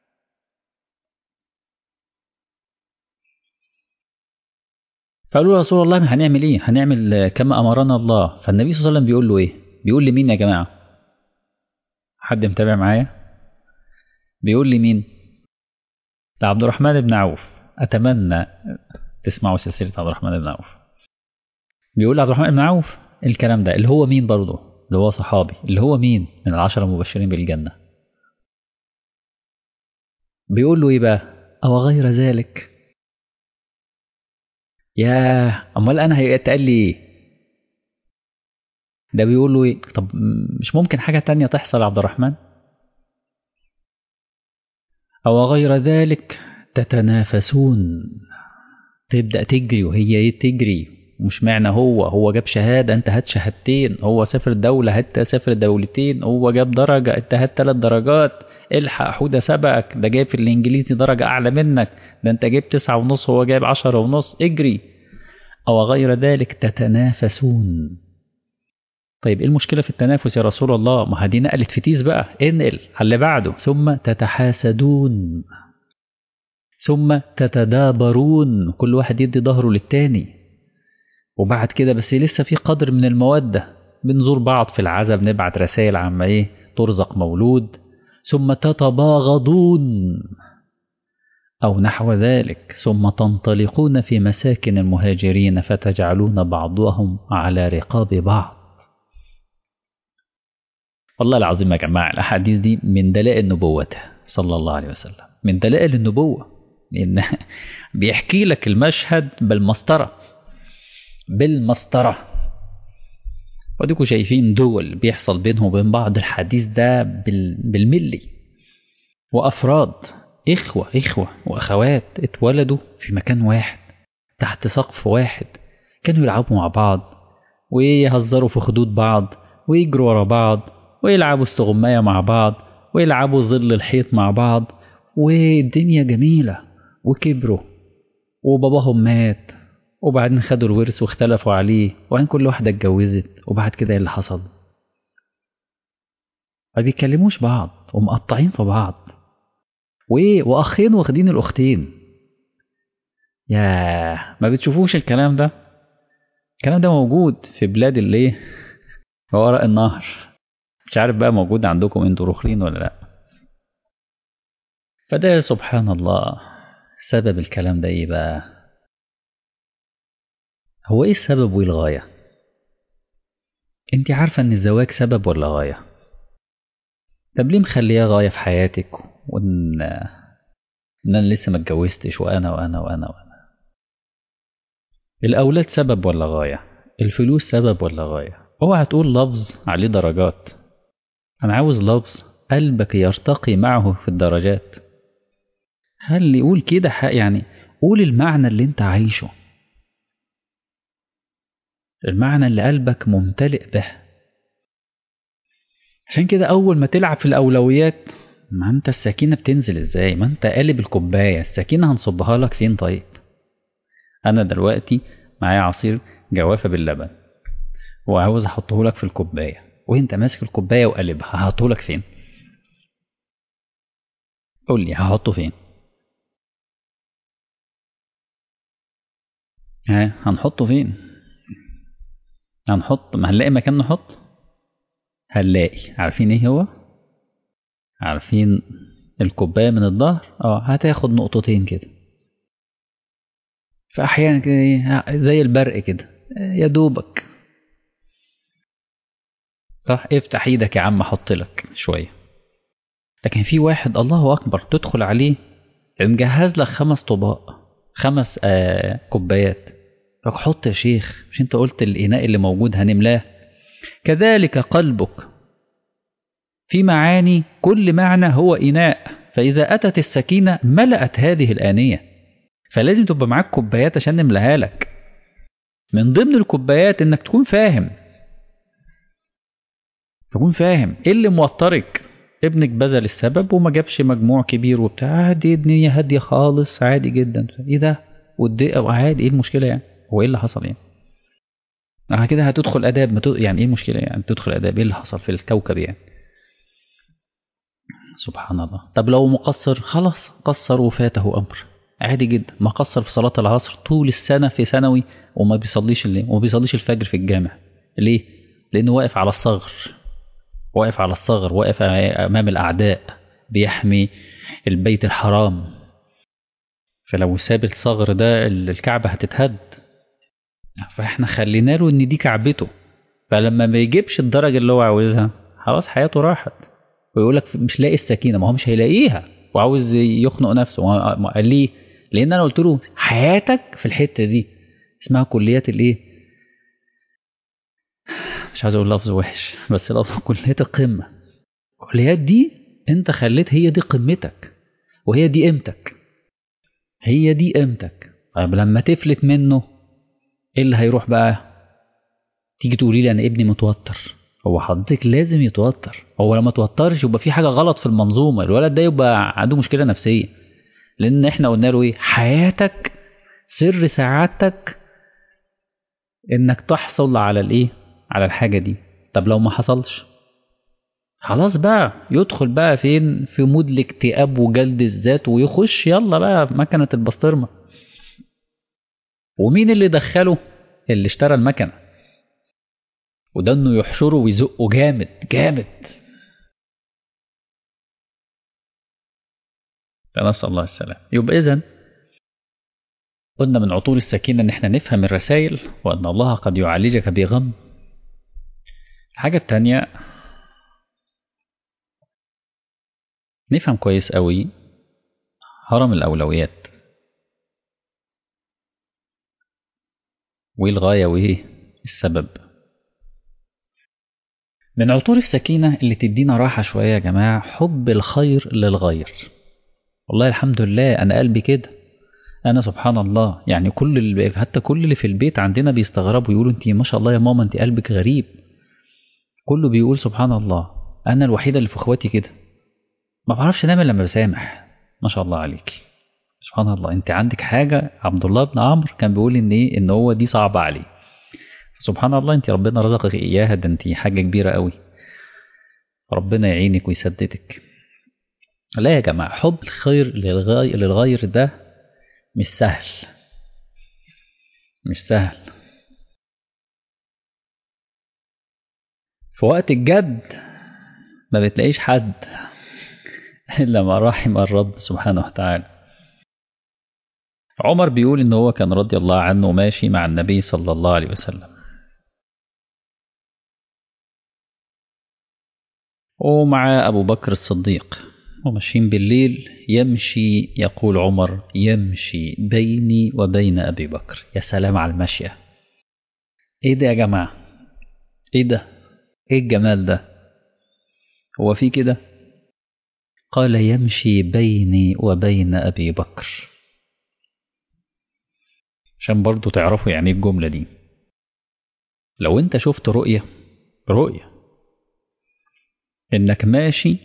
فقالوا له رسول الله هنعمل إيه؟ هنعمل كما أمرنا الله. فالنبي صلى الله عليه وسلم بيقول له إيه؟ بيقول لمين يا جماعة؟ حد متابع معايا؟ بيقول لي مين؟ لعبد الرحمن بن عوف. أتمنى تسمعوا سلسلة عبد الرحمن بن عوف. بيقول عبد الرحمن بن عوف الكلام ده، اللي هو مين برضه؟ اللي هو صحابي، اللي هو مين من العشرة المبشرين بالجنة. بيقول له إيه بقى؟ أو غير ذلك. يا أمال أنا هيتقال لي إيه؟ ده بيقول له إيه؟ طب مش ممكن حاجة تانية تحصل يا عبد الرحمن؟ أو غير ذلك تتنافسون، تبدأ تجري وهي ايه تجري. مش معنى هو هو جاب شهادة انت هات شهادتين، هو سافر دولة هات سافر دولتين، هو جاب درجة انت هات ثلاث درجات، الحق حودة سبقك، ده جايب في الانجليزي درجة اعلى منك، ده انت جايب تسعة ونص هو جايب عشرة ونص، اجري. او غير ذلك تتنافسون. طيب ايه المشكلة في التنافس يا رسول الله؟ ما هدي نقلت فتيس بقى، انقل على اللي بعده. ثم تتحاسدون، ثم تتدابرون، كل واحد يدي ظهره للتاني. وبعد كده بس لسه في قدر من المودة، بنزور بعض في العزاء، بنبعت رسائل عما ايه ترزق مولود. ثم تتباغضون أو نحو ذلك. ثم تنطلقون في مساكن المهاجرين فتجعلون بعضهم على رقاب بعض. والله العظيم يا جماعة الأحاديث دي من دلائل نبوته صلى الله عليه وسلم، من دلائل النبوة، لأن بيحكي لك المشهد بالمسطرة بالمسطرة. وديكوا شايفين دول بيحصل بينهم وبين بعض الحديث ده بالملي، وأفراد إخوة إخوة وأخوات اتولدوا في مكان واحد تحت سقف واحد، كانوا يلعبوا مع بعض ويهزروا في خدود بعض ويجروا ورا بعض ويلعبوا استغماية مع بعض ويلعبوا ظل الحيط مع بعض، والدنيا جميلة. وكبروا وباباهم مات، وبعدين خدوا الورث واختلفوا عليه، وبعدين كل واحدة اتجوزت، وبعد كده ايه اللي حصل؟ ما بيكلموش بعض ومقطعين في بعض، وايه واخين واخدين الاختين. يا ما بتشوفوش الكلام ده؟ الكلام ده موجود في بلاد اللي ايه وراء النهر. مش عارف بقى موجود عندكم انتوا رخرين ولا لا. فده سبحان الله سبب الكلام ده ايه بقى؟ هو ايه السبب وايه الغاية؟ انت عارفة ان الزواج سبب ولا غاية؟ طب ليه مخليها غاية في حياتك، وان ان انا لسه ما اتجوزتش وانا وانا وانا وانا الاولاد سبب ولا غاية؟ الفلوس سبب ولا غاية؟ اوعى تقول لفظ عليه درجات، انا عاوز لفظ قلبك يرتقي معه في الدرجات. هل يقول كده يعني قول المعنى اللي انت عايشه، المعنى اللي قلبك ممتلئ به. عشان كده اول ما تلعب في الاولويات، ما انت السكينة بتنزل ازاي؟ ما انت قالب الكوباية، السكينة هنصبها لك فين؟ طيب انا دلوقتي معايا عصير جوافة باللبن وعاوز احطه لك في الكوباية، وانت ماسك الكوباية وقلبها، هحطه لك فين؟ قول لي هحطه فين؟ ها هنحطه فين؟ هنحط، ما هنلاقي مكان نحط، هنلاقي. عارفين ايه هو؟ عارفين الكوباية من الظهر؟ اه هتاخد نقطتين كده، فأحيانا كده زي البرق كده يا دوبك. صح، افتح ايدك يا عم حط لك شوية. لكن في واحد الله أكبر تدخل عليه مجهز لك خمس طباق، خمس آه كوبايات، لك حط يا شيخ، مش انت قلت الإناء اللي موجود هنملاه؟ كذلك قلبك في معاني، كل معنى هو إناء، فإذا أتت السكينة ملأت هذه الآنية. فلازم تبقى معاك كوبايات عشان نملاها لك. من ضمن الكوبايات إنك تكون فاهم تكون فاهم إيه اللي موترك. ابنك بذل السبب وما جابش مجموع كبير وبتاع، عادي، الدنيا هادية خالص، عادي جدا. إيه ده؟ والدقة عادي، إيه المشكلة يعني؟ هو إيه اللي حصل يعني؟ أنا كده هتدخل آداب، ما تد... يعني إيه المشكلة يعني؟ تدخل آداب، إيه اللي حصل في الكوكب يعني؟ سبحان الله. طب لو مقصر، خلاص قصر وفاته أمر، عادي جدا. ما قصر في صلاة العصر طول السنة في ثانوي وما بيصليش الليل وما بيصليش الفجر في الجامع، ليه؟ لأنه واقف على الثغر، واقف على الثغر، واقف أمام الأعداء، بيحمي البيت الحرام. فلو ساب الثغر ده الكعبة هتتهد. فاحنا خلينا له ان دي كعبته، فلما ما يجيبش الدرجة اللي هو عاوزها خلاص حياته راحت. ويقول لك مش لاقي السكينة، ما هو مش هيلاقيها وعاوز يخنق نفسه. قال ليه؟ لان انا قلت له حياتك في الحتة دي اسمها كليات الايه، مش عايز اقول لفظ وحش بس لفظ كليات القمة. كليات دي انت خليت هي دي قمتك، وهي دي قيمتك، هي دي قيمتك. طيب لما تفلت منه ايه اللي هيروح بقى؟ تيجي تقولي لي انا ابني متوتر. هو حضرتك لازم يتوتر، هو لما توترش يبقى في حاجة غلط في المنظومة، الولد ده يبقى عنده مشكلة نفسية. لان احنا قلنا له ايه؟ حياتك سر سعادتك انك تحصل على الايه، على الحاجة دي. طب لو ما حصلش خلاص بقى يدخل بقى فين؟ في مود الاكتئاب وجلد الذات، ويخش يلا بقى مكنة البسطرمة. ومين اللي دخله؟ اللي اشترى المكنة، وده انه يحشره ويزقه جامد جامد. فنسأل الله السلام. يبقى إذن قلنا من عطور السكينة ان احنا نفهم الرسائل، وان الله قد يعالجك بغم. الحاجة التانية نفهم كويس قوي هرم الأولويات، وايه الغاية وايه السبب. من عطور السكينة اللي تدينا راحة شوية يا جماعة حب الخير للغير. والله الحمد لله أنا قلبي كده. أنا سبحان الله يعني كل اللي حتى كل اللي في البيت عندنا بيستغربوا يقولوا أنت ما شاء الله يا ماما أنت قلبك غريب. كله بيقول سبحان الله. أنا الوحيدة اللي في إخواتي كده ما بعرفش انام لما بسامح. ما شاء الله عليك، سبحان الله. انت عندك حاجة. عبد الله بن عمرو كان بيقول ان ايه، ان هو دي صعبة عليه. سبحان الله، انت ربنا رزقك اياها، ده انت حاجة كبيرة قوي. ربنا يعينك ويسددك. لا يا جماعة، حب الخير للغير, للغير ده مش سهل، مش سهل. في وقت الجد ما بتلاقيش حد إلا ما رحم الرب سبحانه وتعالى. عمر بيقول إن هو كان رضي الله عنه ماشي مع النبي صلى الله عليه وسلم، ومع أبو بكر الصديق، وماشيين بالليل. يمشي، يقول عمر، يمشي بيني وبين أبي بكر. يا سلام على المشية. إيه ده يا جماعة؟ إيه ده؟ إيه الجمال ده؟ هو في كده؟ قال يمشي بيني وبين أبي بكر، عشان برضو تعرفوا يعني الجملة دي. لو انت شفت رؤية رؤية انك ماشي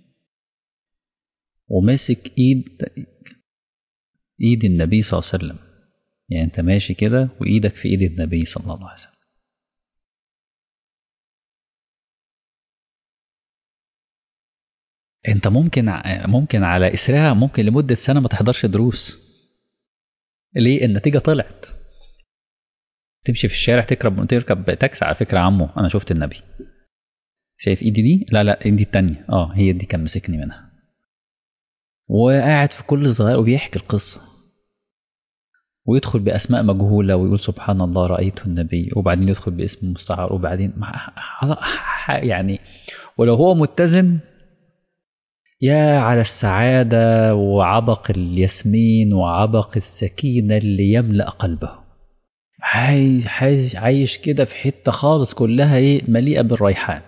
وماسك ايد ايد النبي صلى الله عليه وسلم، يعني انت ماشي كده وايدك في ايد النبي صلى الله عليه وسلم، انت ممكن ممكن على اسرها ممكن لمدة سنة ما تحضرش دروس. ليه؟ النتيجة طلعت. تمشي في الشارع تركب تركب تاكسي. على فكرة عمو انا شفت النبي. شايف ايدي دي؟ لا لا ايدي التانية، اه هي دي كان مسكني منها. وقاعد في كل صغير وبيحكي القصة، ويدخل بأسماء مجهولة ويقول سبحان الله رأيت النبي، وبعدين يدخل باسم مستعار، وبعدين يعني ولو هو متزن يا على السعادة وعبق الياسمين وعبق السكينة اللي يملأ قلبه. عايش عايش عايش كده في حتة خالص كلها ايه مليئة بالريحان.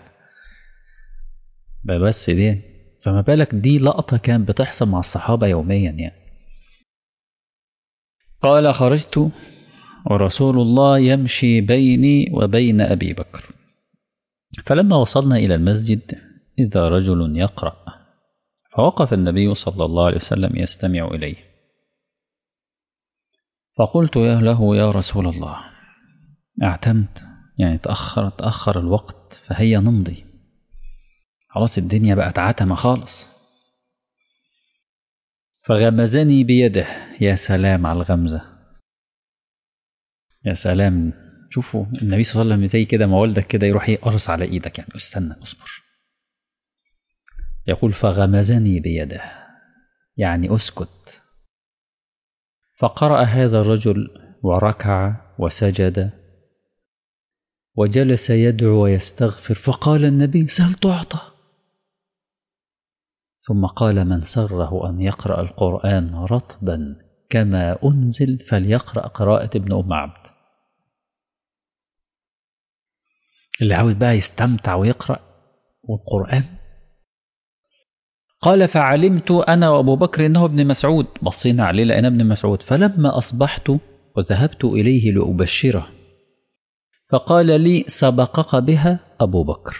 بس دي فما بالك دي لقطة كانت بتحصل مع الصحابة يوميا يعني. قال خرجت ورسول الله يمشي بيني وبين أبي بكر، فلما وصلنا إلى المسجد إذا رجل يقرأ، فوقف النبي صلى الله عليه وسلم يستمع إليه، فقلت يا له يا رسول الله اعتمت، يعني تأخر تأخر الوقت فهيا نمضي، خلاص الدنيا بقت عتمة خالص. فغمزني بيده، يا سلام على الغمزة، يا سلام. شوفوا النبي صلى الله عليه وسلم زي كده ما والدك كده يروح يقرص على ايدك يعني استنى اصبر. يقول فغمزني بيده يعني اسكت. فقرأ هذا الرجل وركع وسجد وجلس يدعو ويستغفر، فقال النبي سل تعطى. ثم قال من سره أن يقرأ القرآن رطبا كما أنزل فليقرأ قراءة ابن أم عبد. اللي عاوز بقى يستمتع ويقرأ والقرآن. قال فعلمت أنا وأبو بكر إنه ابن مسعود، بصينا عليه لأن ابن مسعود، فلما أصبحت وذهبت إليه لأبشره فقال لي سبقك بها أبو بكر،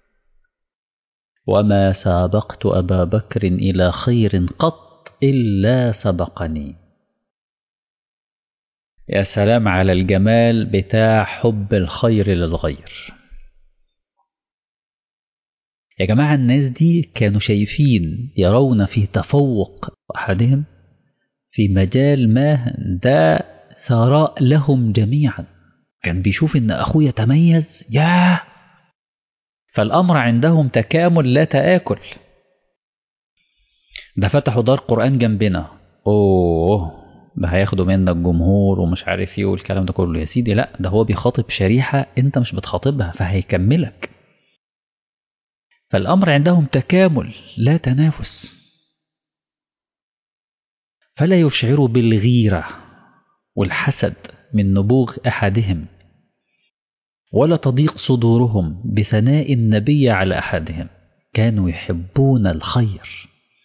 وما سابقت أبا بكر إلى خير قط إلا سبقني. يا سلام على الجمال بتاع حب الخير للغير. يا جماعة الناس دي كانوا شايفين يرون في تفوق أحدهم في مجال ما ده ثراء لهم جميعا. كان بيشوف إن أخوه يتميز ياه، فالأمر عندهم تكامل لا تآكل. ده فتحوا دار قرآن جنبنا، أوه ده هياخدوا منك جمهور ومش عارف ايه والكلام ده كله. يا سيدي لا، ده هو بيخاطب شريحة انت مش بتخاطبها فهيكملك. فالأمر عندهم تكامل لا تنافس، فلا يشعروا بالغيرة والحسد من نبوغ أحدهم، ولا تضيق صدورهم بثناء النبي على أحدهم. كانوا يحبون الخير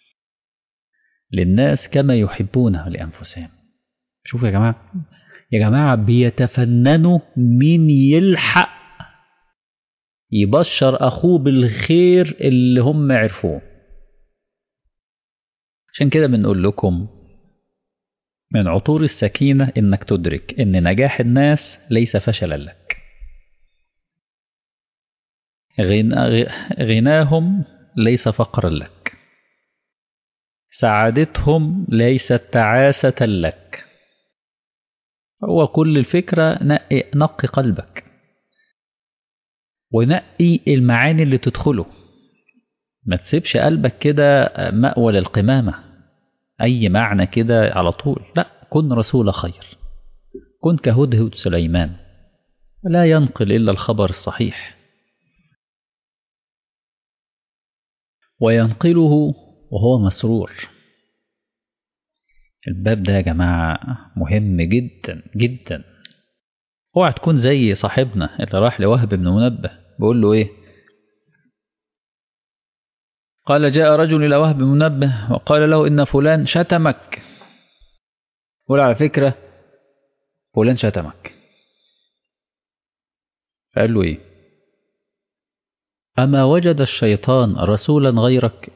للناس كما يحبونه لأنفسهم. شوفوا يا جماعة، يا جماعة بيتفننوا مين يلحق يبشر أخوه بالخير اللي هم عرفوه. عشان كده بنقول لكم من عطور السكينة إنك تدرك إن نجاح الناس ليس فشلا لك، غناهم ليس فقرا لك، سعادتهم ليست تعاسة لك. هو كل الفكرة نقي, نقي قلبك ونقي المعاني اللي تدخله. ما تسيبش قلبك كده مأوى للقمامة أي معنى كده على طول، لا، كن رسول خير، كن كهدهد سليمان لا ينقل إلا الخبر الصحيح وينقله وهو مسرور. الباب ده يا جماعة مهم جدا جدا. اوعى تكون زي صاحبنا اللي راح لوهب بن منبه بيقول له ايه، قال جاء رجل إلى وهب بن منبه وقال له إن فلان شتمك. قول على فكرة فلان شتمك. فقال له ايه، أما وجد الشيطان رسولا غيرك.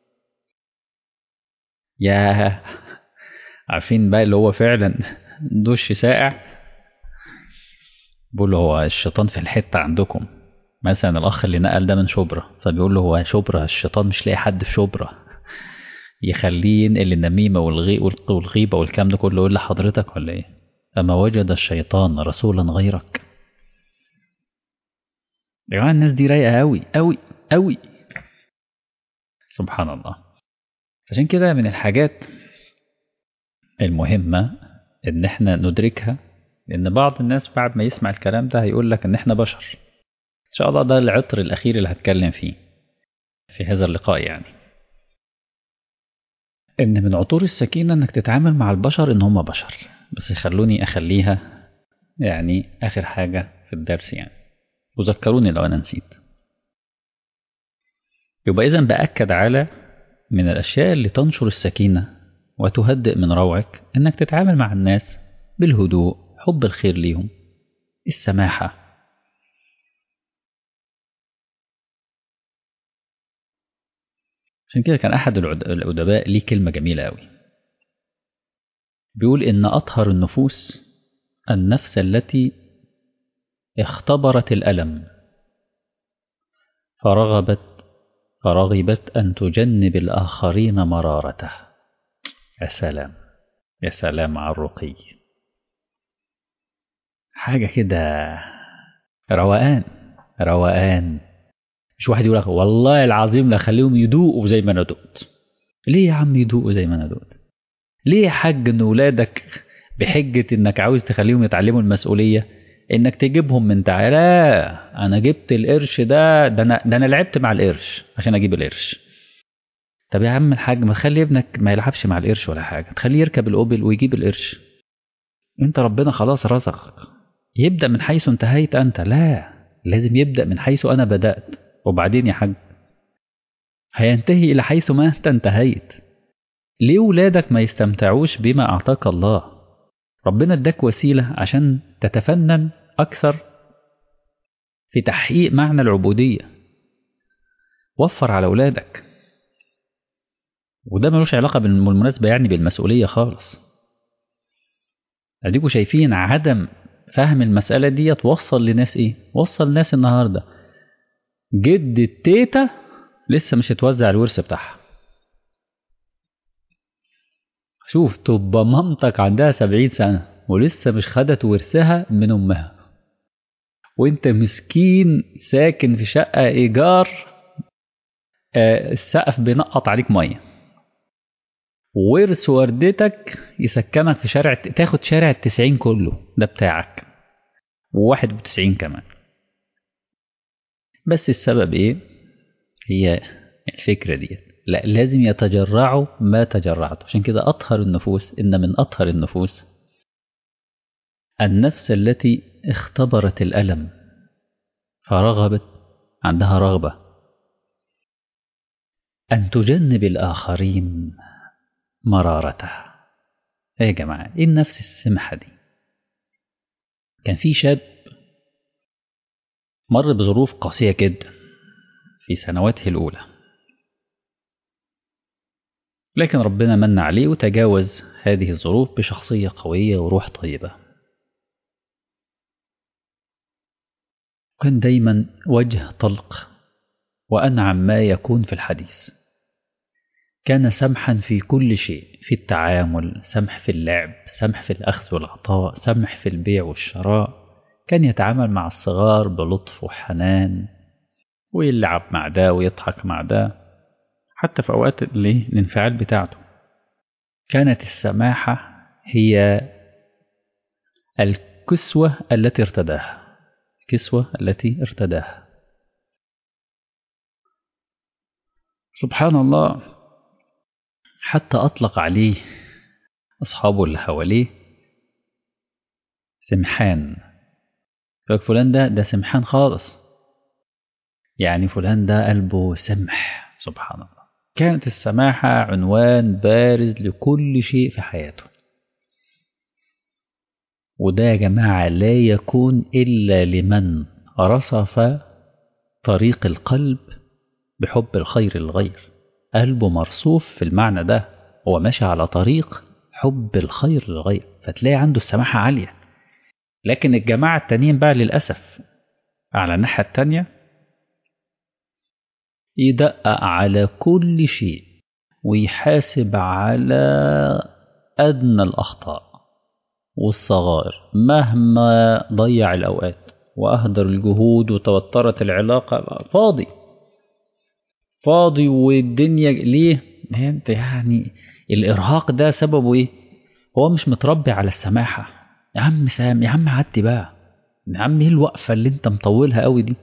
يا عارفين بقى اللي هو فعلا دش ساقع. بيقول له هو الشيطان في الحتة عندكم، مثلا الأخ اللي نقل ده من شبرا، فبيقول له هو شبرا الشيطان مش لاقي حد في شبرا يخليه ينقل النميمة والغيبة والكلام ده كله يقول لحضرتك ولا ايه؟ أما وجد الشيطان رسولا غيرك. يا جماعة الناس دي رايقة أوي أوي أوي، سبحان الله. عشان كده من الحاجات المهمة إن احنا ندركها، لأن بعض الناس بعد ما يسمع الكلام ده هيقول لك إن احنا بشر. إن شاء الله ده العطر الأخير اللي هتكلم فيه في هذا اللقاء، يعني إن من عطور السكينة إنك تتعامل مع البشر إن هم بشر، بس خلوني أخليها يعني آخر حاجة في الدرس يعني، وذكروني لو أنا نسيت. يبقى إذن بأكد على من الأشياء اللي تنشر السكينة وتهدئ من روعك إنك تتعامل مع الناس بالهدوء، حب الخير ليهم، السماحة. عشان كده كان أحد الأدباء ليه كلمة جميلة أوي، بيقول إن أطهر النفوس النفس التي اختبرت الألم فرغبت فرغبت أن تجنب الآخرين مرارته. يا سلام، يا سلام على الرقي، حاجة كده روقان روقان. مش واحد يقول لك والله العظيم لا خليهم يدوقوا زي ما أنا دقت. ليه يا عم يدوقوا زي ما أنا دقت؟ ليه يا حاج إن ولادك بحجة إنك عاوز تخليهم يتعلموا المسؤولية إنك تجيبهم من تعالى أنا جبت القرش ده ده أنا ده أنا لعبت مع القرش عشان أجيب القرش. طب يا عم الحاج ما تخلي ابنك ما يلعبش مع القرش ولا حاجة، تخليه يركب الأوبل ويجيب القرش. أنت ربنا خلاص رزقك، يبدأ من حيث انتهيت أنت. لا، لازم يبدأ من حيث أنا بدأت، وبعدين يا حاج هينتهي إلى حيث ما أنت انتهيت. ليه ولادك ما يستمتعوش بما أعطاك الله؟ ربنا اداك وسيلة عشان تتفنن أكثر في تحقيق معنى العبودية. وفر على ولادك، وده ملوش علاقة بالمناسبة يعني بالمسؤولية خالص. اديكوا شايفين عدم فهم المسألة دي توصل لناس ايه؟ وصل ناس النهاردة جد التيتا لسه مش هتوزع الورث بتاعها. شوف، تبقى مامتك عندها سبعين سنة ولسه مش خدت ورثها من امها، وانت مسكين ساكن في شقة ايجار، آه السقف بينقط عليك مية، ورث وردتك يسكنك في شارع، تاخد شارع التسعين كله ده بتاعك، وواحد وتسعين كمان. بس السبب ايه؟ هي الفكرة دي، لا لازم يتجرعوا ما تجرعته. عشان كده أطهر النفوس، إن من أطهر النفوس النفس التي اختبرت الألم فرغبت، عندها رغبة أن تجنب الآخرين مرارته. ايه يا جماعة، ايه النفس السمحة دي؟ كان في شاب مر بظروف قاسية جدا في سنواته الأولى، لكن ربنا من عليه وتجاوز هذه الظروف بشخصية قوية وروح طيبة. كان دايما وجه طلق وأنعم ما يكون في الحديث. كان سمحا في كل شيء، في التعامل، سمح في اللعب، سمح في الأخذ والعطاء، سمح في البيع والشراء. كان يتعامل مع الصغار بلطف وحنان، ويلعب مع ده ويضحك مع ده، حتى في أوقات الانفعال بتاعته. كانت السماحة هي الكسوة التي ارتداها، الكسوة التي ارتداها. سبحان الله، حتى أطلق عليه أصحابه اللي حواليه سمحان. فلان ده ده سمحان خالص، يعني فلان ده قلبه سمح. سبحان الله، كانت السماحة عنوان بارز لكل شيء في حياته. وده يا جماعة لا يكون إلا لمن رصف طريق القلب بحب الخير للغير. قلبه مرصوف في المعنى ده، هو ماشي على طريق حب الخير للغير، فتلاقي عنده السماحة عالية. لكن الجماعة التانيين بقى للأسف على الناحية التانية يدقق على كل شيء ويحاسب على أدنى الأخطاء والصغائر، مهما ضيع الأوقات وأهدر الجهود وتوترت العلاقة. فاضي فاضي والدنيا ليه؟ انت يعني الإرهاق ده سببه إيه؟ هو مش متربي على السماحة. يا عم سام، يا عم عدي بقى، يا عم ايه الوقفة اللي انت مطولها قوي دي؟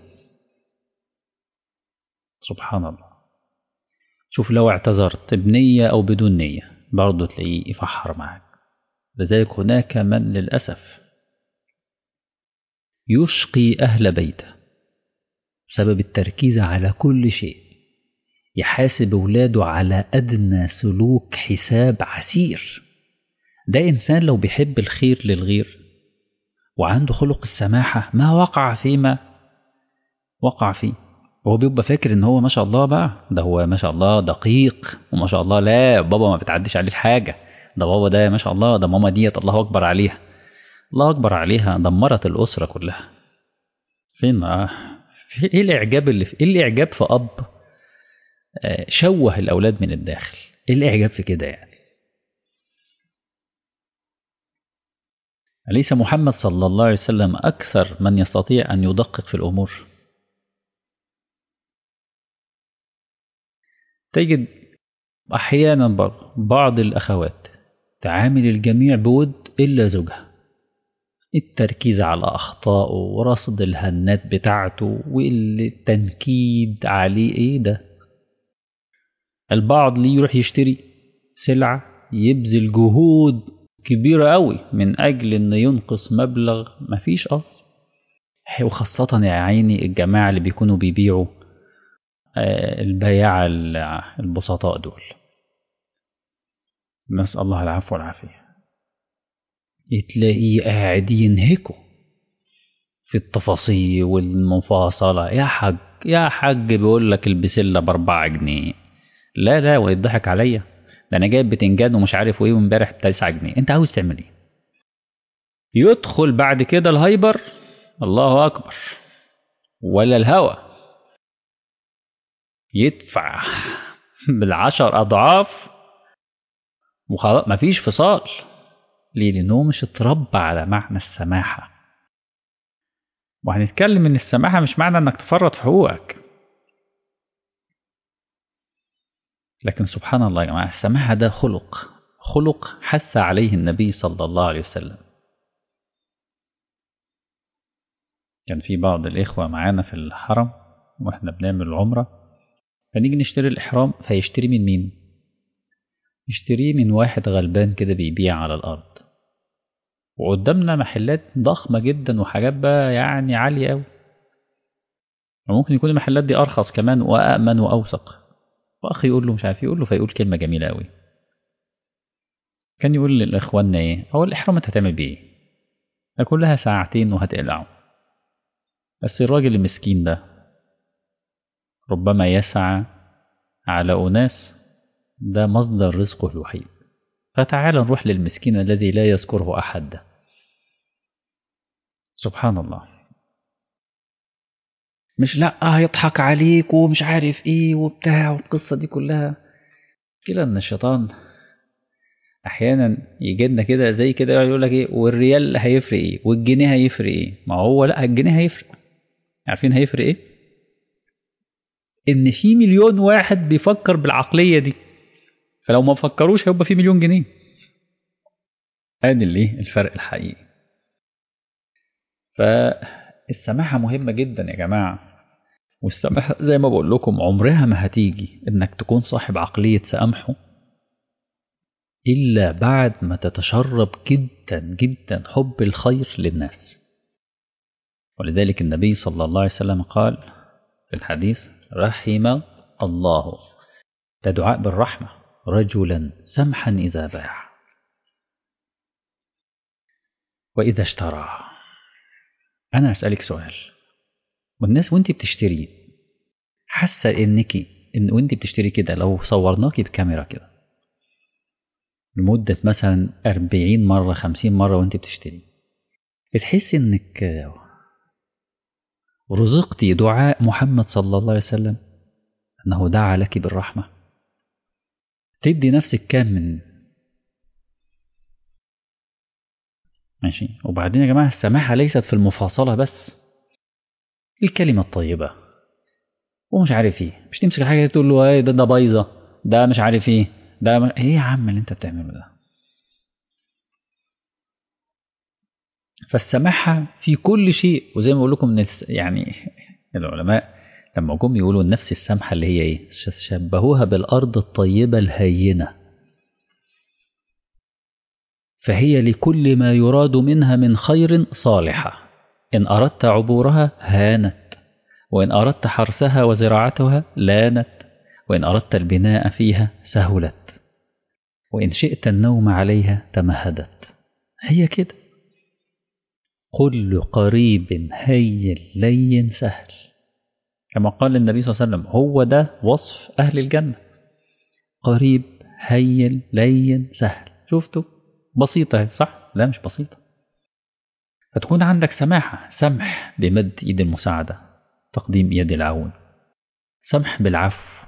سبحان الله. شوف، لو اعتذرت بنية أو بدون نية برضه تلاقيه يفحر معاك. لذلك هناك من للأسف يشقي أهل بيته بسبب التركيز على كل شيء، يحاسب أولاده على أدنى سلوك حساب عسير. ده إنسان لو بيحب الخير للغير وعنده خلق السماحة ما وقع فيما وقع فيه. وهو بيبقى فاكر ان هو ما شاء الله بقى، ده هو ما شاء الله دقيق وما شاء الله، لا بابا ما بتعديش عليه حاجة، ده بابا ده ما شاء الله، ده ماما ديت الله أكبر عليها. الله أكبر عليها دمرت الأسرة كلها. فين آه في ايه الإعجاب اللي في ايه الإعجاب في أب آه شوه الأولاد من الداخل؟ ايه الإعجاب في كده يعني؟ أليس محمد صلى الله عليه وسلم أكثر من يستطيع أن يدقق في الأمور؟ تجد أحيانا بعض الأخوات تعامل الجميع بود إلا زوجها، التركيز على أخطائه ورصد الهنات بتاعته والتنكيد عليه. إيه ده؟ البعض ليه يروح يشتري سلعة يبذل جهود كبيرة قوي من أجل أن ينقص مبلغ مفيش أصل. وخاصة يا عيني الجماعة اللي بيكونوا بيبيعوا البياعة البسطاء دول، نسأل الله العفو والعافية، تلاقيه قاعد ينهكوا في التفاصيل والمفاصلة. يا حاج يا حاج بيقول لك البسلة باربعة جنيه، لا لا ويضحك عليا، ده انا جايب بتنجان ومش عارف ايه وامبارح بتسعة جنيه، انت عاوز تعمل ايه؟ يدخل بعد كده الهايبر، الله اكبر، ولا الهوى يدفع بالعشر اضعاف وخلاص مفيش فصال. ليه؟ لانه مش اتربى على معنى السماحة. وهنتكلم ان السماحة مش معنى انك تفرط في حقوقك، لكن سبحان الله يا جماعة السماحة ده خلق خلق حث عليه النبي صلى الله عليه وسلم. كان في بعض الإخوة معانا في الحرم وإحنا بنعمل العمرة، فنيجي نشتري الإحرام فيشتري من مين؟ يشتريه من واحد غلبان كده بيبيع على الأرض، وقدامنا محلات ضخمة جدا وحاجات بقى يعني عالية أوي، وممكن يكون المحلات دي أرخص كمان وأأمن وأوثق. وأخي يقول له مش عارف، يقول له فيقول كلمة جميلة أوي، كان يقول لإخواننا إيه؟ هو الإحرام أنت هتعمل بيه إيه؟ هيكون لها ساعتين وهتقلعه، بس الراجل المسكين ده ربما يسعى على أناس ده مصدر رزقه الوحيد، فتعال نروح للمسكين الذي لا يذكره أحد ده. سبحان الله. مش لأ هيضحك عليك ومش عارف إيه وبتاع والقصة دي كلها. كلا إن الشيطان أحيانا يجي لنا كده زي كده يقول لك إيه والريال هيفرق إيه والجنيه هيفرق إيه. ما هو لأ الجنيه هيفرق. عارفين هيفرق إيه؟ إن في مليون واحد بيفكر بالعقلية دي، فلو ما فكروش هيبقى في مليون جنيه. ادي اللي الفرق الحقيقي. فالسماحة مهمة جدا يا جماعة، والسماحة زي ما بقول لكم عمرها ما هتيجي انك تكون صاحب عقلية سامحه إلا بعد ما تتشرب جدا جدا حب الخير للناس. ولذلك النبي صلى الله عليه وسلم قال في الحديث رحم الله، ده دعاء بالرحمة، رجلا سمحا إذا باع وإذا اشترى. أنا أسألك سؤال، والناس وانت بتشتري حاسة إنك إن وانت بتشتري كده لو صورناكي بكاميرا كده لمدة مثلا أربعين مرة خمسين مرة وانت بتشتري، بتحس إنك رزقتي دعاء محمد صلى الله عليه وسلم أنه دعا لك بالرحمة؟ تدي نفسك كام من ماشي. وبعدين يا جماعة السماحة ليست في المفاصلة بس، الكلمة الطيبة ومش عارف ايه، مش تمسك الحاجة تقول له ايه ده ده بايظة ده مش عارف ايه ده م... ايه يا عم اللي انت بتعمله ده. فالسماحة في كل شيء. وزي ما بقول لكم من يعني العلماء لما جم يقولوا النفس السامحة اللي هي ايه شبهوها بالأرض الطيبة الهينة، فهي لكل ما يراد منها من خير صالحة. إن أردت عبورها هانت، وإن أردت حرثها وزراعتها لانت، وإن أردت البناء فيها سهلت، وإن شئت النوم عليها تمهدت. هي كده، كل قريب هين لين سهل، كما قال النبي صلى الله عليه وسلم. هو ده وصف أهل الجنة، قريب هين لين سهل. شفتوا؟ بسيطة صح؟ لا مش بسيطة. فتكون عندك سماحة، سمح بمد إيد المساعدة، تقديم يد العون، سمح بالعفو،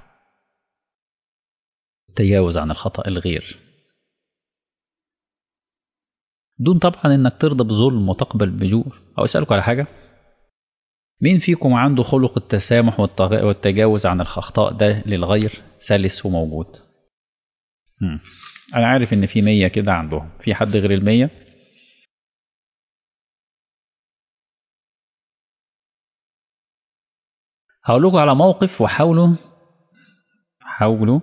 التجاوز عن الخطأ الغير، دون طبعا انك ترضى بظلم وتقبل بجور. او اسألك على حاجة، مين فيكم عنده خلق التسامح والتجاوز عن الأخطاء ده للغير سلس وموجود؟ هم. انا عارف ان في مية كده عندهم. في حد غير المية؟ هقول لكم على موقف وحاولوا حاولوا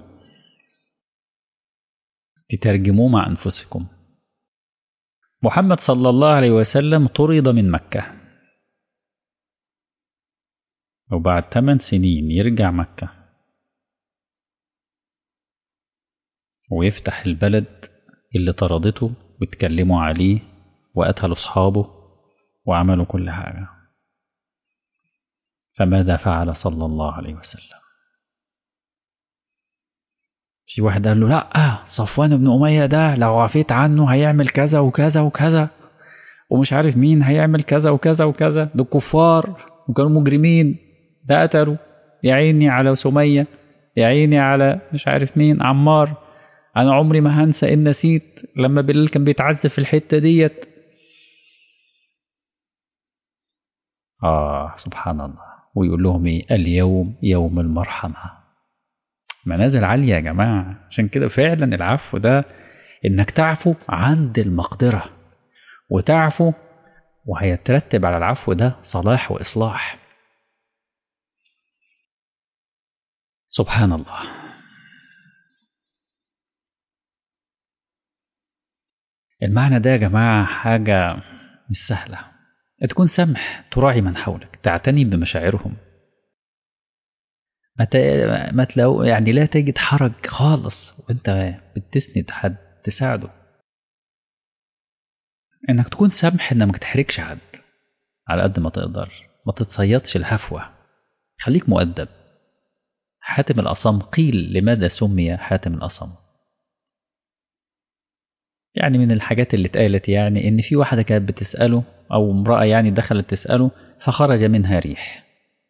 تترجموه مع أنفسكم. محمد صلى الله عليه وسلم طرد من مكة، وبعد ثمان سنين يرجع مكة ويفتح البلد اللي طردته واتكلموا عليه وقتلوا أصحابه وعملوا كل حاجة. فماذا فعل صلى الله عليه وسلم؟ في واحد قال له لا، صفوان بن أمية ده لو عفيت عنه هيعمل كذا وكذا وكذا، ومش عارف مين هيعمل كذا وكذا وكذا، دول كفار وكانوا مجرمين، ده قتلوا، يا عيني على سمية، يا عيني على مش عارف مين، عمار. أنا عمري ما هنسى إن نسيت لما بلال كان بيتعذب في الحتة ديت. آه سبحان الله. ويقول لهم إيه؟ اليوم يوم المرحمة. منازل عالية يا جماعة. عشان كده فعلا العفو ده إنك تعفو عند المقدرة، وتعفو وهيترتب على العفو ده صلاح وإصلاح. سبحان الله. المعنى ده يا جماعة حاجة مش سهلة. تكون سمح، تراعي من حولك، تعتني بمشاعرهم، ما, ت... ما تلاقوا يعني لا تجد حرج خالص وانت بتسند حد تساعده. انك تكون سمح، انك ما تحرجش حد على قد ما تقدر، ما تتصيدش الهفوة، خليك مؤدب. حاتم الأصم قيل لماذا سمي حاتم الأصم؟ يعني من الحاجات اللي اتقالت يعني ان في واحدة كانت بتسأله، او امرأة يعني دخلت تسأله فخرج منها ريح،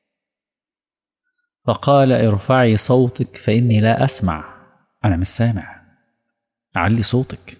فقال ارفعي صوتك فإني لا أسمع، أنا مش سامع، علي صوتك.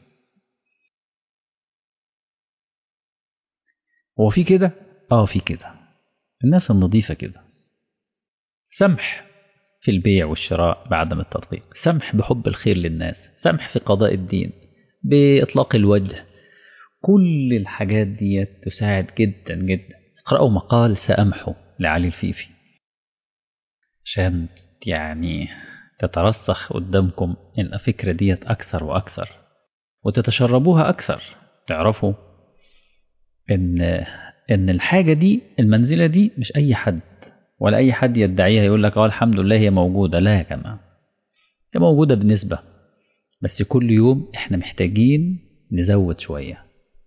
هو في كده؟ اه في كده. الناس النظيفة كده. سمح في البيع والشراء بعدم التطبيق، سمح بحب الخير للناس، سمح في قضاء الدين، بإطلاق الوجه. كل الحاجات دي تساعد جدا جدا. اقرأوا مقال سأمحو لعلي الفيفي عشان يعني تترسخ قدامكم الفكرة ديت أكثر وأكثر، وتتشربوها أكثر. تعرفوا إن إن الحاجة دي، المنزلة دي مش أي حد ولا أي حد يدعيها يقول لك اه الحمد لله هي موجودة. لا يا جماعة، هي موجودة بنسبة، بس كل يوم إحنا محتاجين نزود شوية.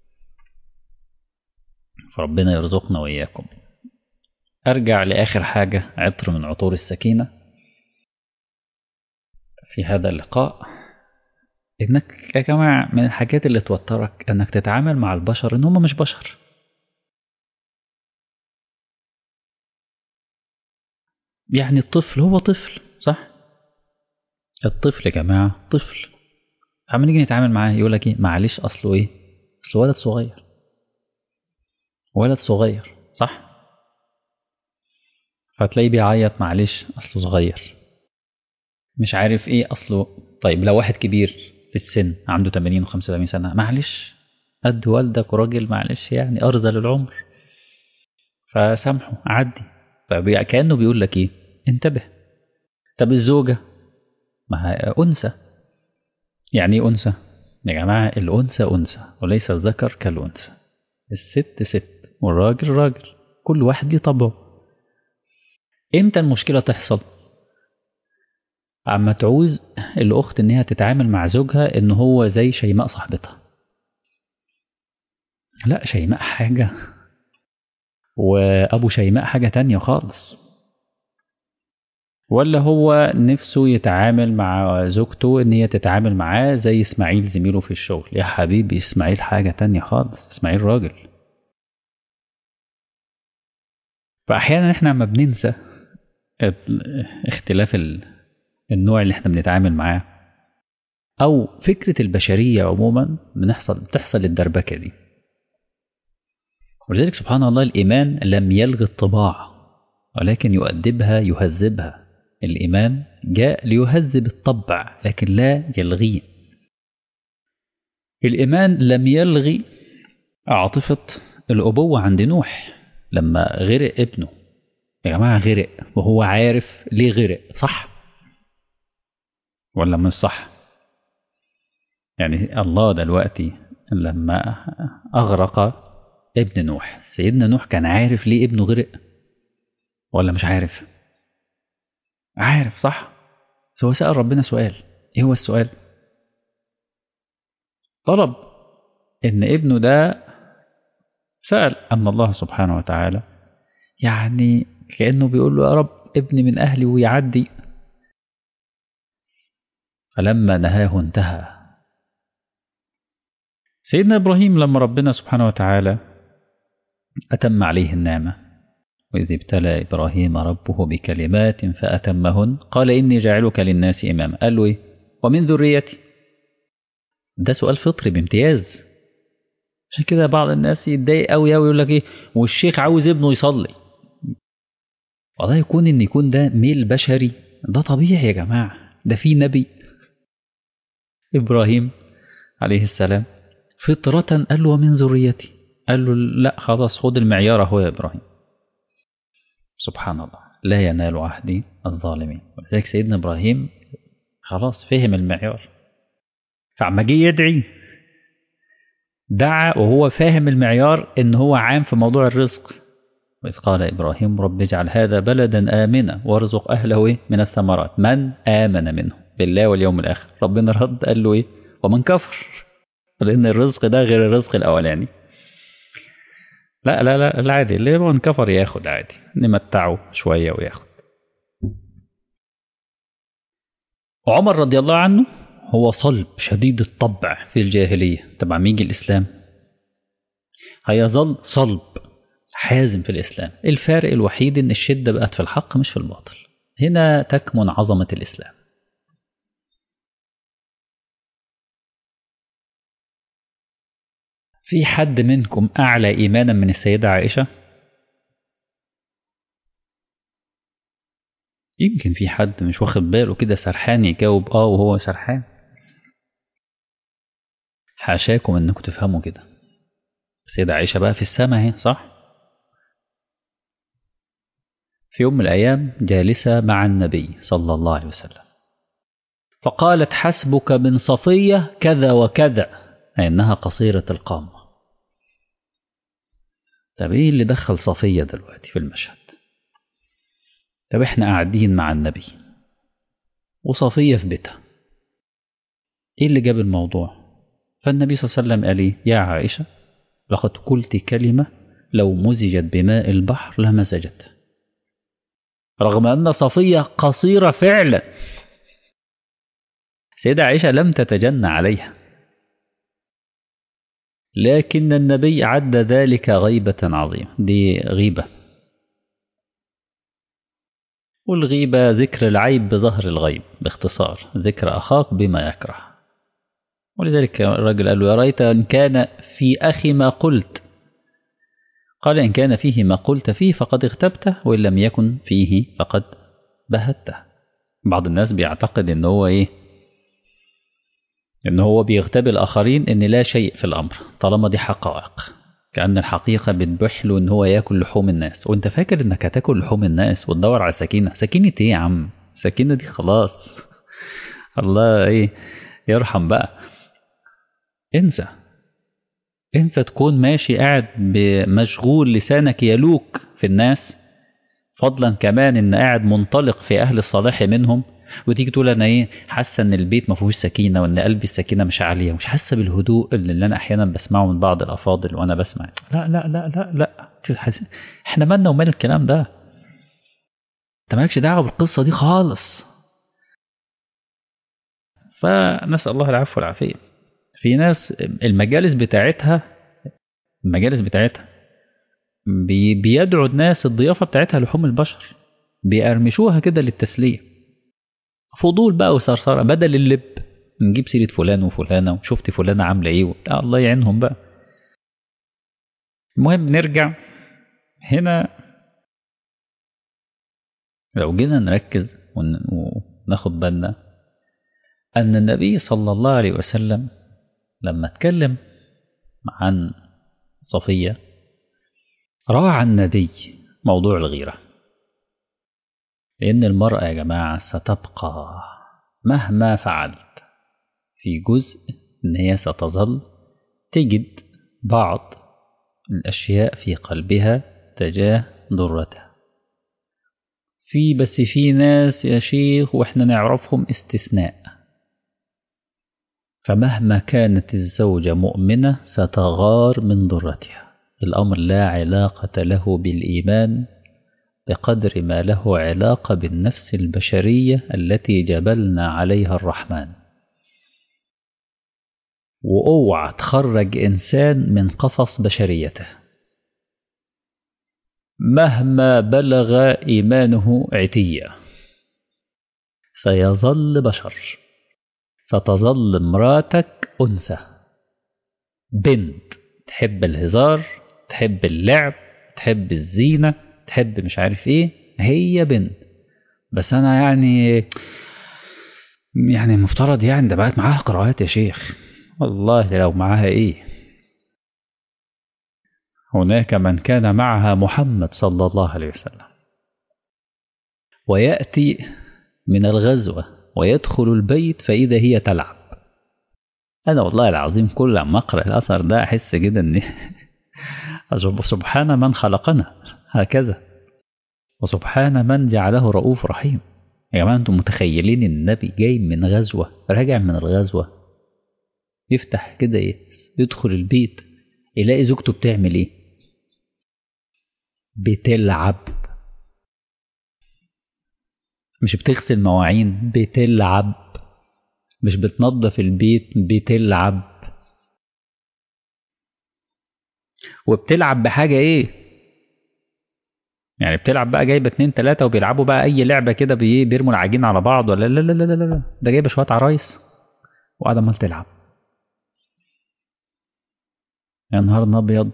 فربنا يرزقنا وإياكم. أرجع لآخر حاجة، عطر من عطور السكينة في هذا اللقاء. إنك يا جماعة من الحاجات اللي توترك إنك تتعامل مع البشر إن هم مش بشر. يعني الطفل هو طفل صح؟ الطفل يا جماعة طفل. عم نيجي نتعامل معاه يقول لك إيه؟ معلش أصله إيه؟ أصله ولد صغير، ولد صغير صح؟ فتلاقيه بيعيط معلش أصله صغير، مش عارف إيه أصله. طيب لو واحد كبير في السن عنده ثمانين وخمسة وثمانين سنة، معلش قد والدك وراجل، معلش يعني أرضى للعمر، فسامحه عدي. فكأنه بيقول لك إيه؟ انتبه. طب الزوجة ما هي أنثى. يعني إيه أنثى؟ يا جماعة الأنثى أنثى وليس الذكر كالأنثى. الست ست والراجل راجل، كل واحد ليه طبعه. امتى المشكلة تحصل؟ عما تعوز الأخت إن هي تتعامل مع زوجها إن هو زي شيماء صاحبتها. لا، شيماء حاجة وأبو شيماء حاجة تانية خالص. ولا هو نفسه يتعامل مع زوجته إن هي تتعامل معاه زي إسماعيل زميله في الشغل. يا حبيبي إسماعيل حاجة تانية خالص، إسماعيل راجل. فأحيانا إحنا ما بننسى اختلاف النوع اللي إحنا بنتعامل معاه، أو فكرة البشرية عموما بنحصل بتحصل الدربكة دي. ولذلك سبحان الله الإيمان لم يلغي الطباع ولكن يؤدبها يهذبها. الإيمان جاء ليهذب الطبع لكن لا يلغيه. الإيمان لم يلغي عاطفة الأبوة عند نوح لما غرق ابنه. يا جماعة غرق وهو عارف ليه غرق، صح ولا مش صح؟ يعني الله دلوقتي لما أغرق ابن نوح، سيدنا نوح كان عارف ليه ابنه غرق ولا مش عارف؟ عارف، صح؟ هو سأل ربنا سؤال. ايه هو السؤال؟ طلب ان ابنه ده سأل أن الله سبحانه وتعالى يعني كأنه بيقول له يا رب ابني من أهلي ويعدي. فلما نهاه انتهى. سيدنا إبراهيم لما ربنا سبحانه وتعالى أتم عليه النعمة، وإذ ابتلى إبراهيم ربه بكلمات فأتمهن قال إني جاعلك للناس إماما. قال له إيه؟ ومن ذريتي. ده سؤال فطري بامتياز. عشان كده بعض الناس يتضايق قوي قوي يقول لك ايه والشيخ عاوز ابنه يصلي. والله يكون ان يكون ده ميل بشري ده طبيعي يا جماعه. ده في نبي ابراهيم عليه السلام فطرة قال له ومن ذريتي. قال له لا خلاص خد المعيار اهو يا ابراهيم. سبحان الله لا ينال عهدي الظالمين. ولذلك سيدنا ابراهيم خلاص فهم المعيار. فعما جه يدعي دعا وهو فاهم المعيار ان هو عام في موضوع الرزق. وإذ قال إبراهيم رب اجعل هذا بلدا آمنا وارزق أهله إيه من الثمرات من آمن منه بالله واليوم الآخر. ربنا رد قال له إيه ومن كفر، لأن الرزق ده غير الرزق الأولاني. لا لا لا العادي اللي من كفر ياخد عادي، نمتعه شوية وياخد. وعمر رضي الله عنه هو صلب شديد الطبع في الجاهلية. طبعا ميجي الإسلام هيظل صلب حازم في الإسلام. الفارق الوحيد إن الشدة بقت في الحق مش في الباطل. هنا تكمن عظمة الإسلام. في حد منكم أعلى إيمانا من السيدة عائشة؟ يمكن في حد مش واخد باله كده سرحان يجاوب آه وهو سرحان. حاشاكم إنكم تفهموا كده. السيدة عائشة بقى في السماء اهي، صح؟ في يوم من الأيام جالسة مع النبي صلى الله عليه وسلم فقالت حسبك من صفية كذا وكذا، أي إنها قصيرة القامة. طب إيه اللي دخل صفية دلوقتي في المشهد؟ طب إحنا قاعدين مع النبي وصفية في بيتها، إيه اللي جاب الموضوع؟ فالنبي صلى الله عليه وسلم قال إيه؟ يا عائشة لقد قلت كلمة لو مزجت بماء البحر لمزجته. رغم أن صفية قصيرة فعلا، سيدة عائشة لم تتجنى عليها، لكن النبي عد ذلك غيبة عظيمة. دي غيبة، والغيبة ذكر العيب بظهر الغيب، باختصار ذكر أخاك بما يكره. ولذلك الرجل قال له يا ريت إن كان في أخي ما قلت. قال إن كان فيه ما قلت فيه فقد اغتبته وإن لم يكن فيه فقد بهته. بعض الناس بيعتقد إن هو إيه، إن هو بيغتاب الآخرين إن لا شيء في الأمر طالما دي حقائق، كأن الحقيقة بتبح له إن هو يأكل لحوم الناس. وإنت فاكر إنك هتاكل لحوم الناس وتدور على سكينة؟ سكينة إيه يا عم؟ سكينة دي خلاص الله إيه يرحم بقى، انسى. انت تكون ماشي قاعد مشغول لسانك يلوك في الناس، فضلا كمان ان قاعد منطلق في اهل الصلاح منهم، وتيجي تقول انا ايه حاسه ان البيت ما فيهوش سكينه، وان قلبي السكينه مش عاليه، مش حاسه بالهدوء اللي انا احيانا بسمعه من بعض الافاضل وانا بسمع. لا لا لا لا لا، احنا مالنا ومال الكلام ده؟ انت مالكش دعوه بالقصه دي خالص. فنسال الله العفو والعافيه. في ناس المجالس بتاعتها المجالس بتاعتها بي بيدعوا الناس الضيافه بتاعتها لحوم البشر، بيقرمشوها كده للتسليه، فضول بقى وثرثره بدل اللب. نجيب سيره فلان وفلانه وشفت فلانه عامله ايه وبتاع، الله يعينهم بقى. المهم نرجع هنا، لو جينا نركز وناخد بالنا أن النبي صلى الله عليه وسلم لما اتكلم عن صفية راعى النبي موضوع الغيرة، لأن المرأة يا جماعة ستبقى مهما فعلت في جزء إن هي ستظل تجد بعض الأشياء في قلبها تجاه ضرتها. في بس في ناس يا شيخ وإحنا نعرفهم استثناء، فمهما كانت الزوجة مؤمنة ستغار من ضرتها. الأمر لا علاقة له بالإيمان بقدر ما له علاقة بالنفس البشرية التي جبلنا عليها الرحمن. وأوعى تخرج إنسان من قفص بشريته مهما بلغ إيمانه عتية، سيظل بشر. ستظل امراتك أنثى، بنت تحب الهزار، تحب اللعب، تحب الزينة، تحب مش عارف ايه، هي بنت. بس انا يعني يعني مفترض يعني ده بقت معاها قراءات يا شيخ. والله لو معاها ايه، هناك من كان معها محمد صلى الله عليه وسلم، ويأتي من الغزوة ويدخل البيت فإذا هي تلعب. أنا والله العظيم كل ما أقرأ الأثر ده أحس كده إن سبحان من خلقنا هكذا، وسبحان من جعله رؤوف رحيم. يا جماعة أنتم متخيلين النبي جاي من غزوة، راجع من الغزوة، يفتح كده يدخل البيت يلاقي زوجته بتعمل إيه؟ بتلعب. مش بتغسل مواعين، بتلعب. مش بتنظف البيت، بتلعب. وبتلعب بحاجة إيه؟ يعني بتلعب بقى جايبة اتنين تلاتة وبيلعبوا بقى أي لعبة كده بيرموا العجين على بعض، ولا لا لا لا لا لا، ده جايبة شوية عرايس وقاعدة عمال تلعب. يا نهار أبيض.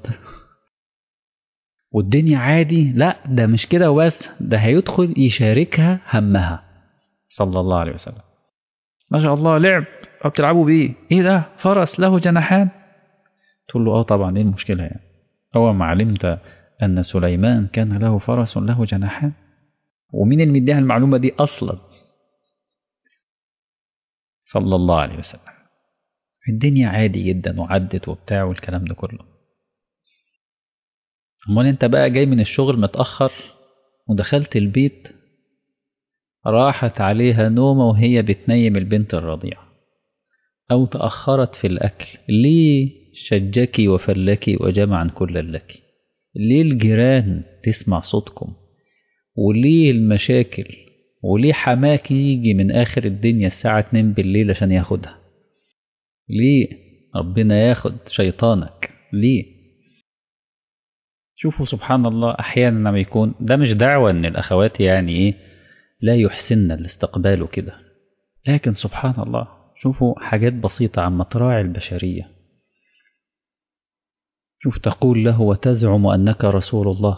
والدنيا عادي؟ لا ده مش كده وبس، ده هيدخل يشاركها همها صلى الله عليه وسلم. ما شاء الله لعب، بتلعبوا بيه ايه ده؟ فرس له جناحان؟ تقول له اه طبعا، ايه المشكلة يعني؟ هو ما علمت ان سليمان كان له فرس له جناحان؟ ومين اللي مديها المعلومة دي اصلا؟ صلى الله عليه وسلم. الدنيا عادي جدا وعدت وبتاع والكلام ده كله. امال انت بقى جاي من الشغل متأخر ودخلت البيت، راحت عليها نومة وهي بتنيم البنت الرضيعة، أو تأخرت في الأكل، ليه شجك وفلك وجمعا كل لك؟ ليه الجيران تسمع صوتكم؟ وليه المشاكل؟ وليه حماك يجي من آخر الدنيا الساعة اتنين بالليل عشان ياخدها؟ ليه ربنا ياخد شيطانك؟ ليه؟ شوفوا سبحان الله، أحيانا لما يكون ده مش دعوة أن الأخوات يعني إيه لا يحسن الاستقبال كده، لكن سبحان الله شوفوا حاجات بسيطة عما تراعي البشرية. شوف تقول له وتزعم أنك رسول الله،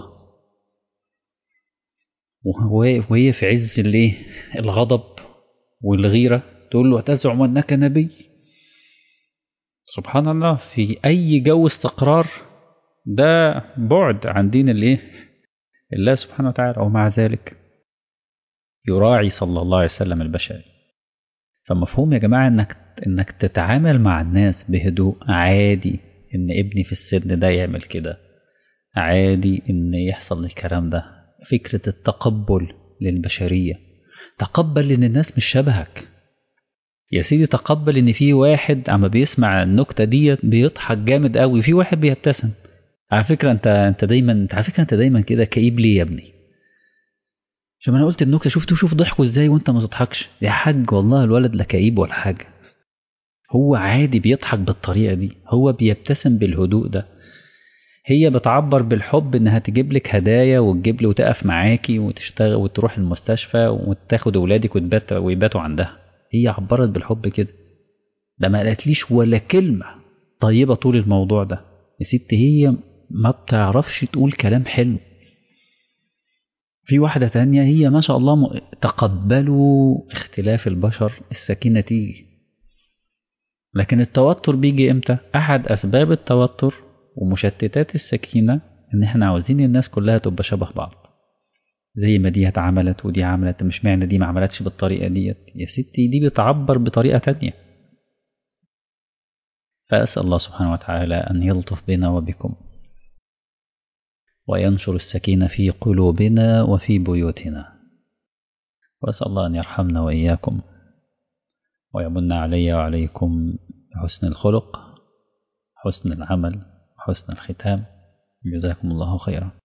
وهي في عز الايه الغضب والغيرة تقول له وتزعم أنك نبي. سبحان الله، في أي جو استقرار ده بعد عن دين الايه الله سبحانه وتعالى، ومع ذلك يراعي صلى الله عليه وسلم البشري. فمفهوم يا جماعة انك انك تتعامل مع الناس بهدوء عادي، إن ابني في السن ده يعمل كده، عادي إن يحصل الكلام ده. فكرة التقبل للبشرية، تقبل إن الناس مش شبهك يا سيدي، تقبل إن في واحد عم بيسمع النكتة دي بيضحك جامد قوي وفي واحد بيبتسم. على فكرة أنت أنت دايما أنت على فكرة أنت دايما كده كئيب ليه يا ابني؟ عشان أنا قلت النكتة شفت شوف ضحكوا إزاي وأنت ما تضحكش يا حاج، والله الولد لا كئيب ولا حاجة، هو عادي بيضحك بالطريقة دي، هو بيبتسم بالهدوء ده. هي بتعبر بالحب إنها تجيب لك هدايا وتجيب لي وتقف معاكي وتشتغل وتروح المستشفى وتاخد أولادك وتبات ويباتوا عندها، هي عبرت بالحب كده. ده ما قالتليش ولا كلمة طيبة طول الموضوع ده يا ست، هي ما بتعرفش تقول كلام حلو. في واحدة تانية هي ما شاء الله م... تقبلوا اختلاف البشر، السكينة تيجي. لكن التوتر بيجي امتى؟ احد اسباب التوتر ومشتتات السكينة ان احنا عاوزين الناس كلها تبقى شبه بعض، زي ما دي عملت ودي عملت، مش معنى دي ما عملتش بالطريقة ديت يا ستي، دي بتعبر بطريقة تانية. فأسأل الله سبحانه وتعالى أن يلطف بنا وبكم وينشر السكينة في قلوبنا وفي بيوتنا، وأسأل الله أن يرحمنا وإياكم ويمن علي وعليكم بحسن الخلق، حسن العمل، حسن الختام. جزاكم الله خيرا.